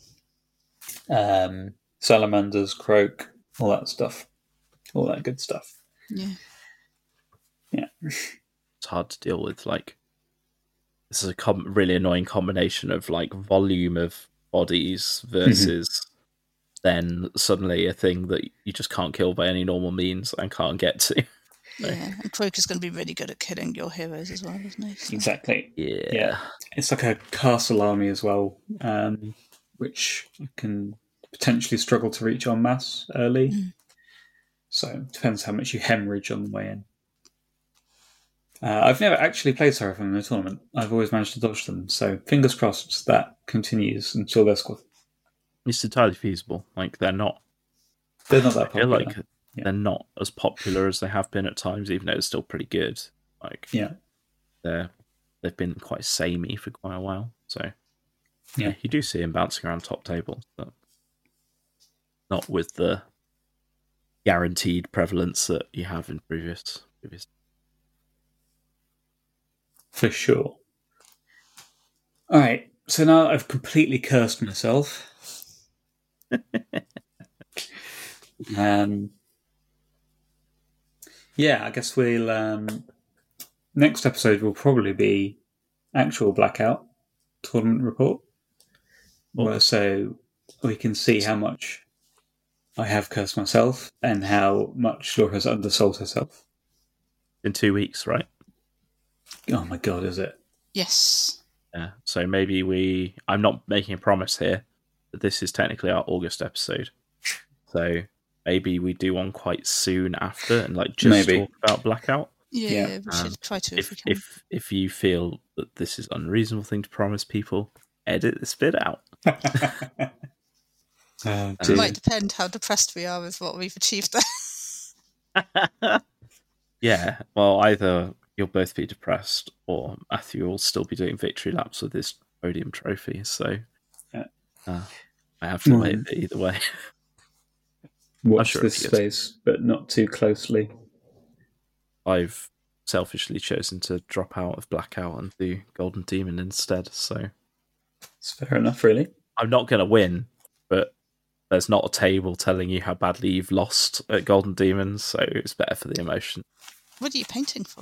salamanders, croak, all that stuff, all that good stuff. Yeah. It's hard to deal with. Like, this is a really annoying combination of like volume of bodies versus then suddenly a thing that you just can't kill by any normal means and can't get to. Yeah, and Croak is going to be really good at killing your heroes as well, isn't he? So. Exactly. Yeah. It's like a castle army as well, which you can potentially struggle to reach en masse early. So it depends how much you hemorrhage on the way in. I've never actually played Seraphon in a tournament. I've always managed to dodge them, so fingers crossed that continues until they're squad. It's entirely feasible. Like, they're not that popular. I feel like they're not as popular as they have been at times, even though it's still pretty good. Like, they've been quite samey for quite a while. So you do see them bouncing around top tables, but not with the guaranteed prevalence that you have in previous. For sure. All right, so now I've completely cursed myself. I guess we'll... next episode will probably be actual Blackout tournament report. So we can see how much I have cursed myself and how much Laura has undersold herself. In 2 weeks, right? Oh my god, is it? Yes. Yeah. So maybe I'm not making a promise here, but this is technically our August episode. So maybe we do one quite soon after and like just talk about Blackout. Yeah, we should try to if we can. If you feel that this is an unreasonable thing to promise people, edit this bit out. It might depend how depressed we are with what we've achieved there. Yeah, well, either you'll both be depressed or Matthew will still be doing victory laps with his podium trophy, so I have to wait either way. Watch this space, but not too closely. I've selfishly chosen to drop out of Blackout and do Golden Demon instead, so... It's fair enough, really. I'm not going to win, but there's not a table telling you how badly you've lost at Golden Demons, so it's better for the emotion. What are you painting for?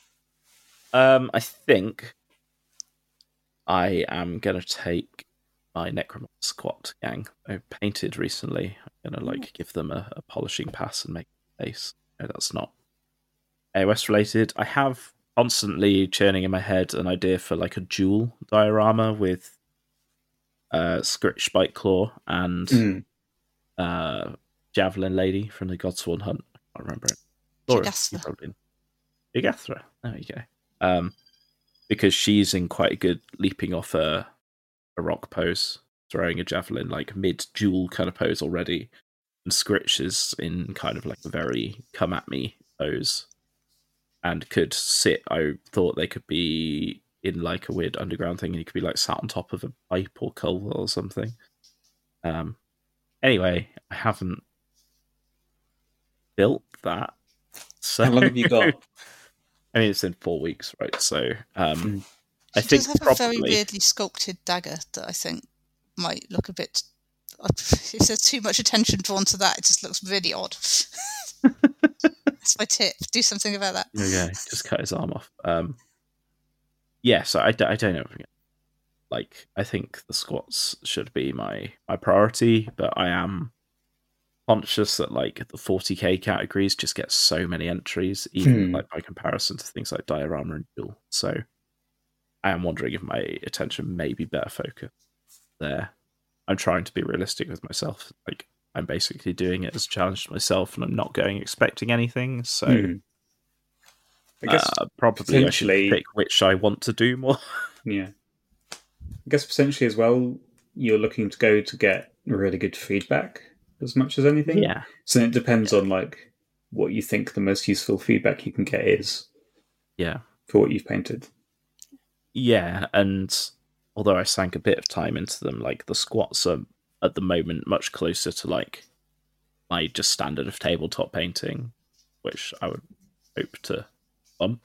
I think I am going to take my Necromant squat gang. I painted recently. I'm gonna give them a polishing pass and make a face. No, that's not AOS related. I have constantly churning in my head an idea for like a dual diorama with Scritch Spike Claw and Javelin Lady from the Godsworn Hunt. I can't remember it. Jagathra. There you go. Because she's in quite a good leaping off a rock pose, throwing a javelin like mid duel kind of pose already, and Scritch is in kind of like a very come at me pose, and could sit. I thought they could be in like a weird underground thing, and he could be like sat on top of a pipe or culver or something. Anyway, I haven't built that. So how long have you got? I mean, it's in 4 weeks, right? So I She think does have probably a very weirdly sculpted dagger that I think might look a bit. If there's too much attention drawn to that, it just looks really odd. That's my tip. Do something about that. Okay, just cut his arm off. Yeah, so I don't know. Like, I think the squats should be my priority, but I am conscious that like the 40k categories just get so many entries, even like by comparison to things like diorama and duel. So I am wondering if my attention may be better focused there. I'm trying to be realistic with myself. Like, I'm basically doing it as a challenge to myself, and I'm not going expecting anything. So I guess probably I should pick which I want to do more. Yeah. I guess potentially as well, you're looking to go to get really good feedback as much as anything. Yeah. So it depends on like what you think the most useful feedback you can get is. Yeah. For what you've painted. Yeah, and although I sank a bit of time into them, like the squats are at the moment much closer to like my just standard of tabletop painting, which I would hope to bump.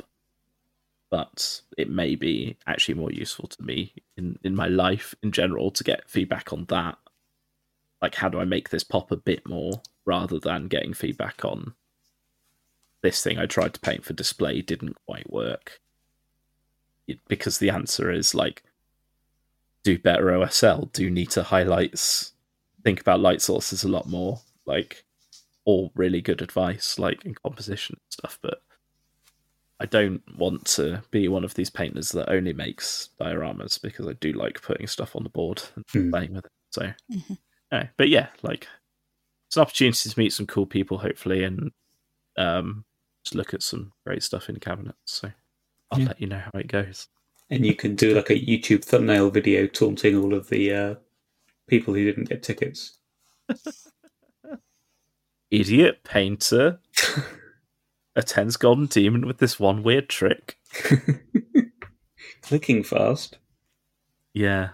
But it may be actually more useful to me in my life in general to get feedback on that. Like, how do I make this pop a bit more, rather than getting feedback on this thing I tried to paint for display didn't quite work. Because the answer is like, do better OSL, do neater highlights, think about light sources a lot more, like, all really good advice, like in composition and stuff. But I don't want to be one of these painters that only makes dioramas, because I do like putting stuff on the board and playing with it. So, anyway, but yeah, like, it's an opportunity to meet some cool people, hopefully, and just look at some great stuff in cabinets. So I'll let you know how it goes. And you can do like a YouTube thumbnail video taunting all of the people who didn't get tickets. Idiot painter attends Golden Demon with this one weird trick. Clicking fast. Yeah.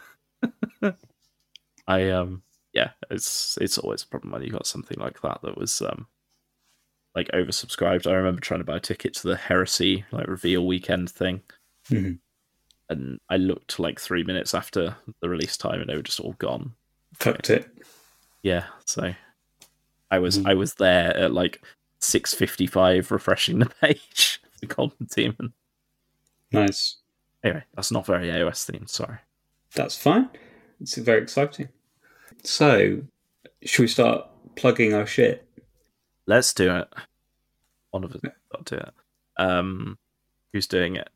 Yeah, it's always a problem when you got something like that was like oversubscribed. I remember trying to buy a ticket to the Heresy like reveal weekend thing. And I looked like 3 minutes after the release time and they were just all gone. Fucked it. Yeah, so I was there at like 6:55 refreshing the page of the Golden Demon. Nice. Anyway, that's not very AOS themed, sorry. That's fine. It's very exciting. So, should we start plugging our shit? Let's do it. One of us got to do it. Who's doing it?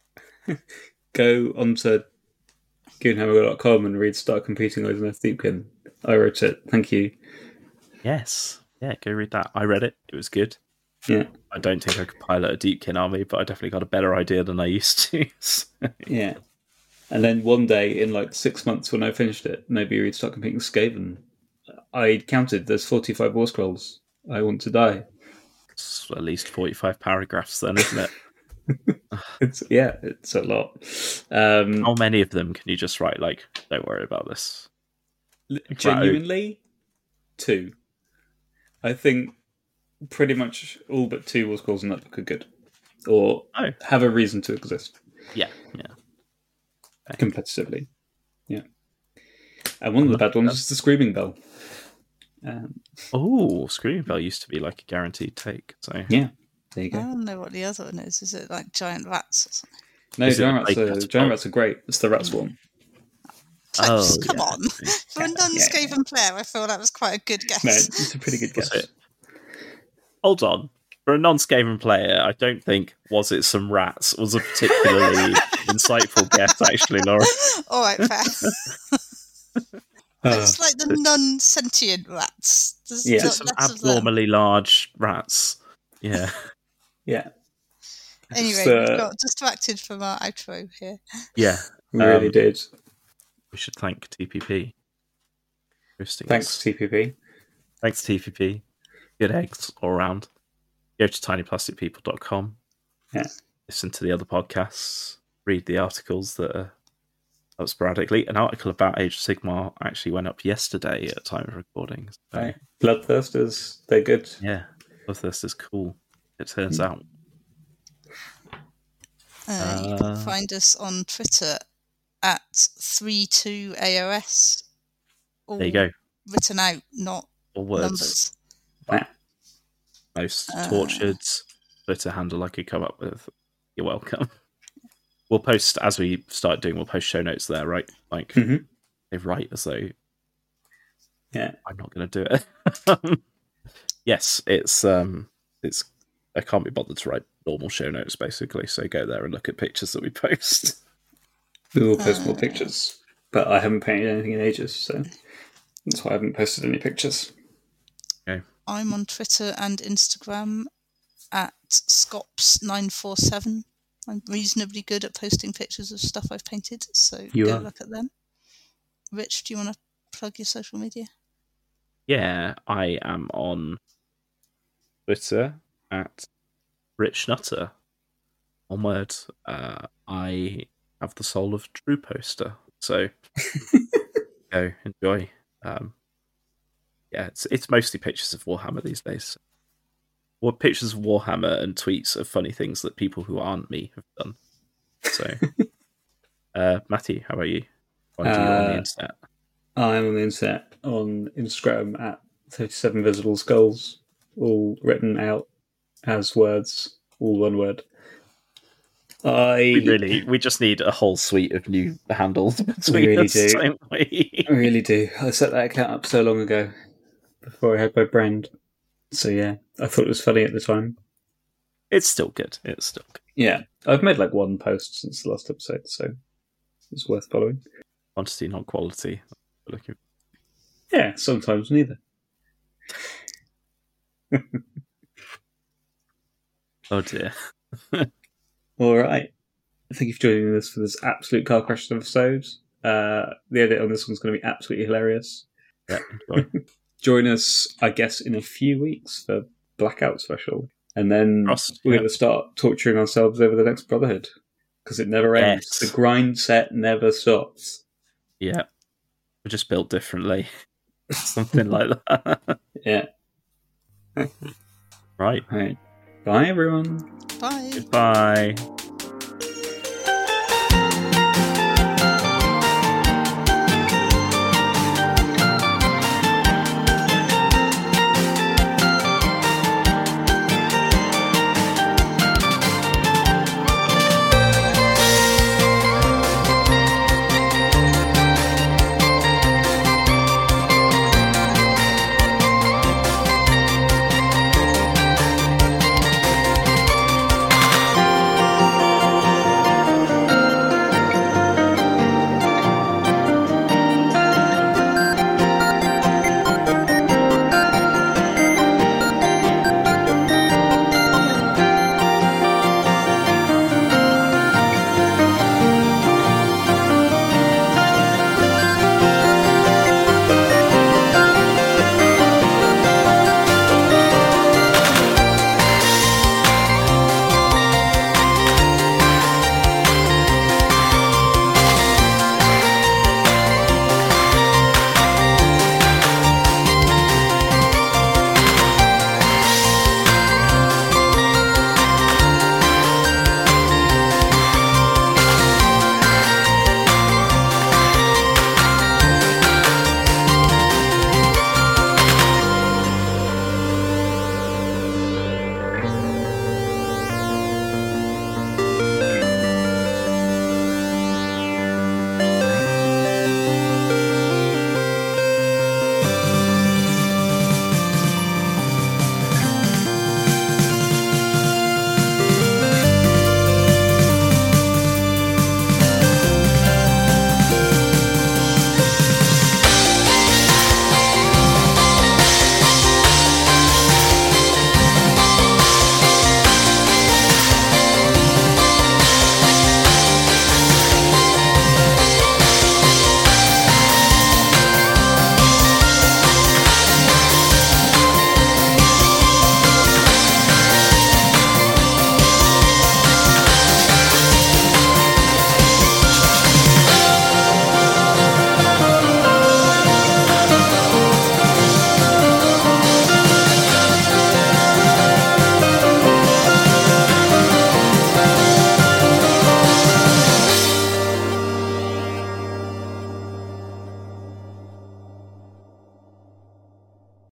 Go onto goonhammer.com and read Start Competing with Ernest Deepkin. I wrote it. Thank you. Yes. Yeah, go read that. I read it. It was good. Yeah. I don't think I could pilot a Deepkin army, but I definitely got a better idea than I used to. Yeah. And then one day, in like 6 months when I finished it, maybe read Start Competing with Skaven. I counted, there's 45 war scrolls. I want to die. It's at least 45 paragraphs then, isn't it? It's a lot. How many of them can you just write, like, don't worry about this? Genuinely, 2. I think pretty much all but 2 war scrolls in that book are good. Or have a reason to exist. Yeah. Okay. Competitively. Yeah. And one of the bad ones is the Screaming Bell. Screaming Bell used to be like a guaranteed take. So yeah, there you go. I don't know what the other one is. Is it like giant rats or something? No, giant rats are great. It's the rats one. Close. Oh, Come yeah. on. For a non-Skaven player, I feel that was quite a good guess. No, it's a pretty good Was guess. it? Hold on. For a non-Skaven player, I don't think "was it some rats" was a particularly insightful guess, actually, Laura. All right, fair. It's like the non-sentient rats. There's Yeah. not Some less of them. abnormally large rats. Yeah. Yeah. Anyway, So, we got distracted from our outro here. Yeah. we really did. We should thank TPP. Hosting Thanks, us. TPP. Thanks, TPP. Good eggs all around. Go to tinyplasticpeople.com. Yeah. Listen to the other podcasts. Read the articles that are up sporadically. An article about Age of Sigmar actually went up yesterday at time of recording. So, Right. Bloodthirsters, they're good. yeah, Bloodthirst is cool, it turns out. You can find us on Twitter at 32AOS. There you go. Written out, not All words. numbers. Wow. Most tortured Twitter handle I could come up with. You're welcome. We'll post, as we start doing, we'll post show notes there, right? Like, they write as though I'm not going to do it. Yes, it's I can't be bothered to write normal show notes, basically, so go there and look at pictures that we post. We will post more pictures, but I haven't painted anything in ages, so that's why I haven't posted any pictures. Okay. I'm on Twitter and Instagram at Scops947. I'm reasonably good at posting pictures of stuff I've painted, so go look at them. Rich, do you want to plug your social media? Yeah, I am on Twitter at Rich Nutter. One word. I have the soul of True Poster, so go enjoy. Yeah, it's mostly pictures of Warhammer these days. Or pictures of Warhammer and tweets of funny things that people who aren't me have done. So, Matty, how about you? What do you on the internet? I'm on the internet on Instagram at 37 Visible Skulls, all written out as words, all one word. We just need a whole suite of new handles between really us, do. don't we? I really do. I set that account up so long ago, before I had my brand. So yeah, I thought it was funny at the time. It's still good. Yeah, I've made like one post since the last episode, so it's worth following. Quantity, not quality. Yeah, sometimes neither. Oh dear. All right. Thank you for joining us for this absolute car crash episode. The edit on this one's going to be absolutely hilarious. Yeah, enjoy. Join us, I guess, in a few weeks for Blackout Special. And then we're going to start torturing ourselves over the next Brotherhood. Because it never ends. The grind set never stops. Yeah. We're just built differently. Something like that. Yeah. Right. Bye, everyone. Bye. Goodbye.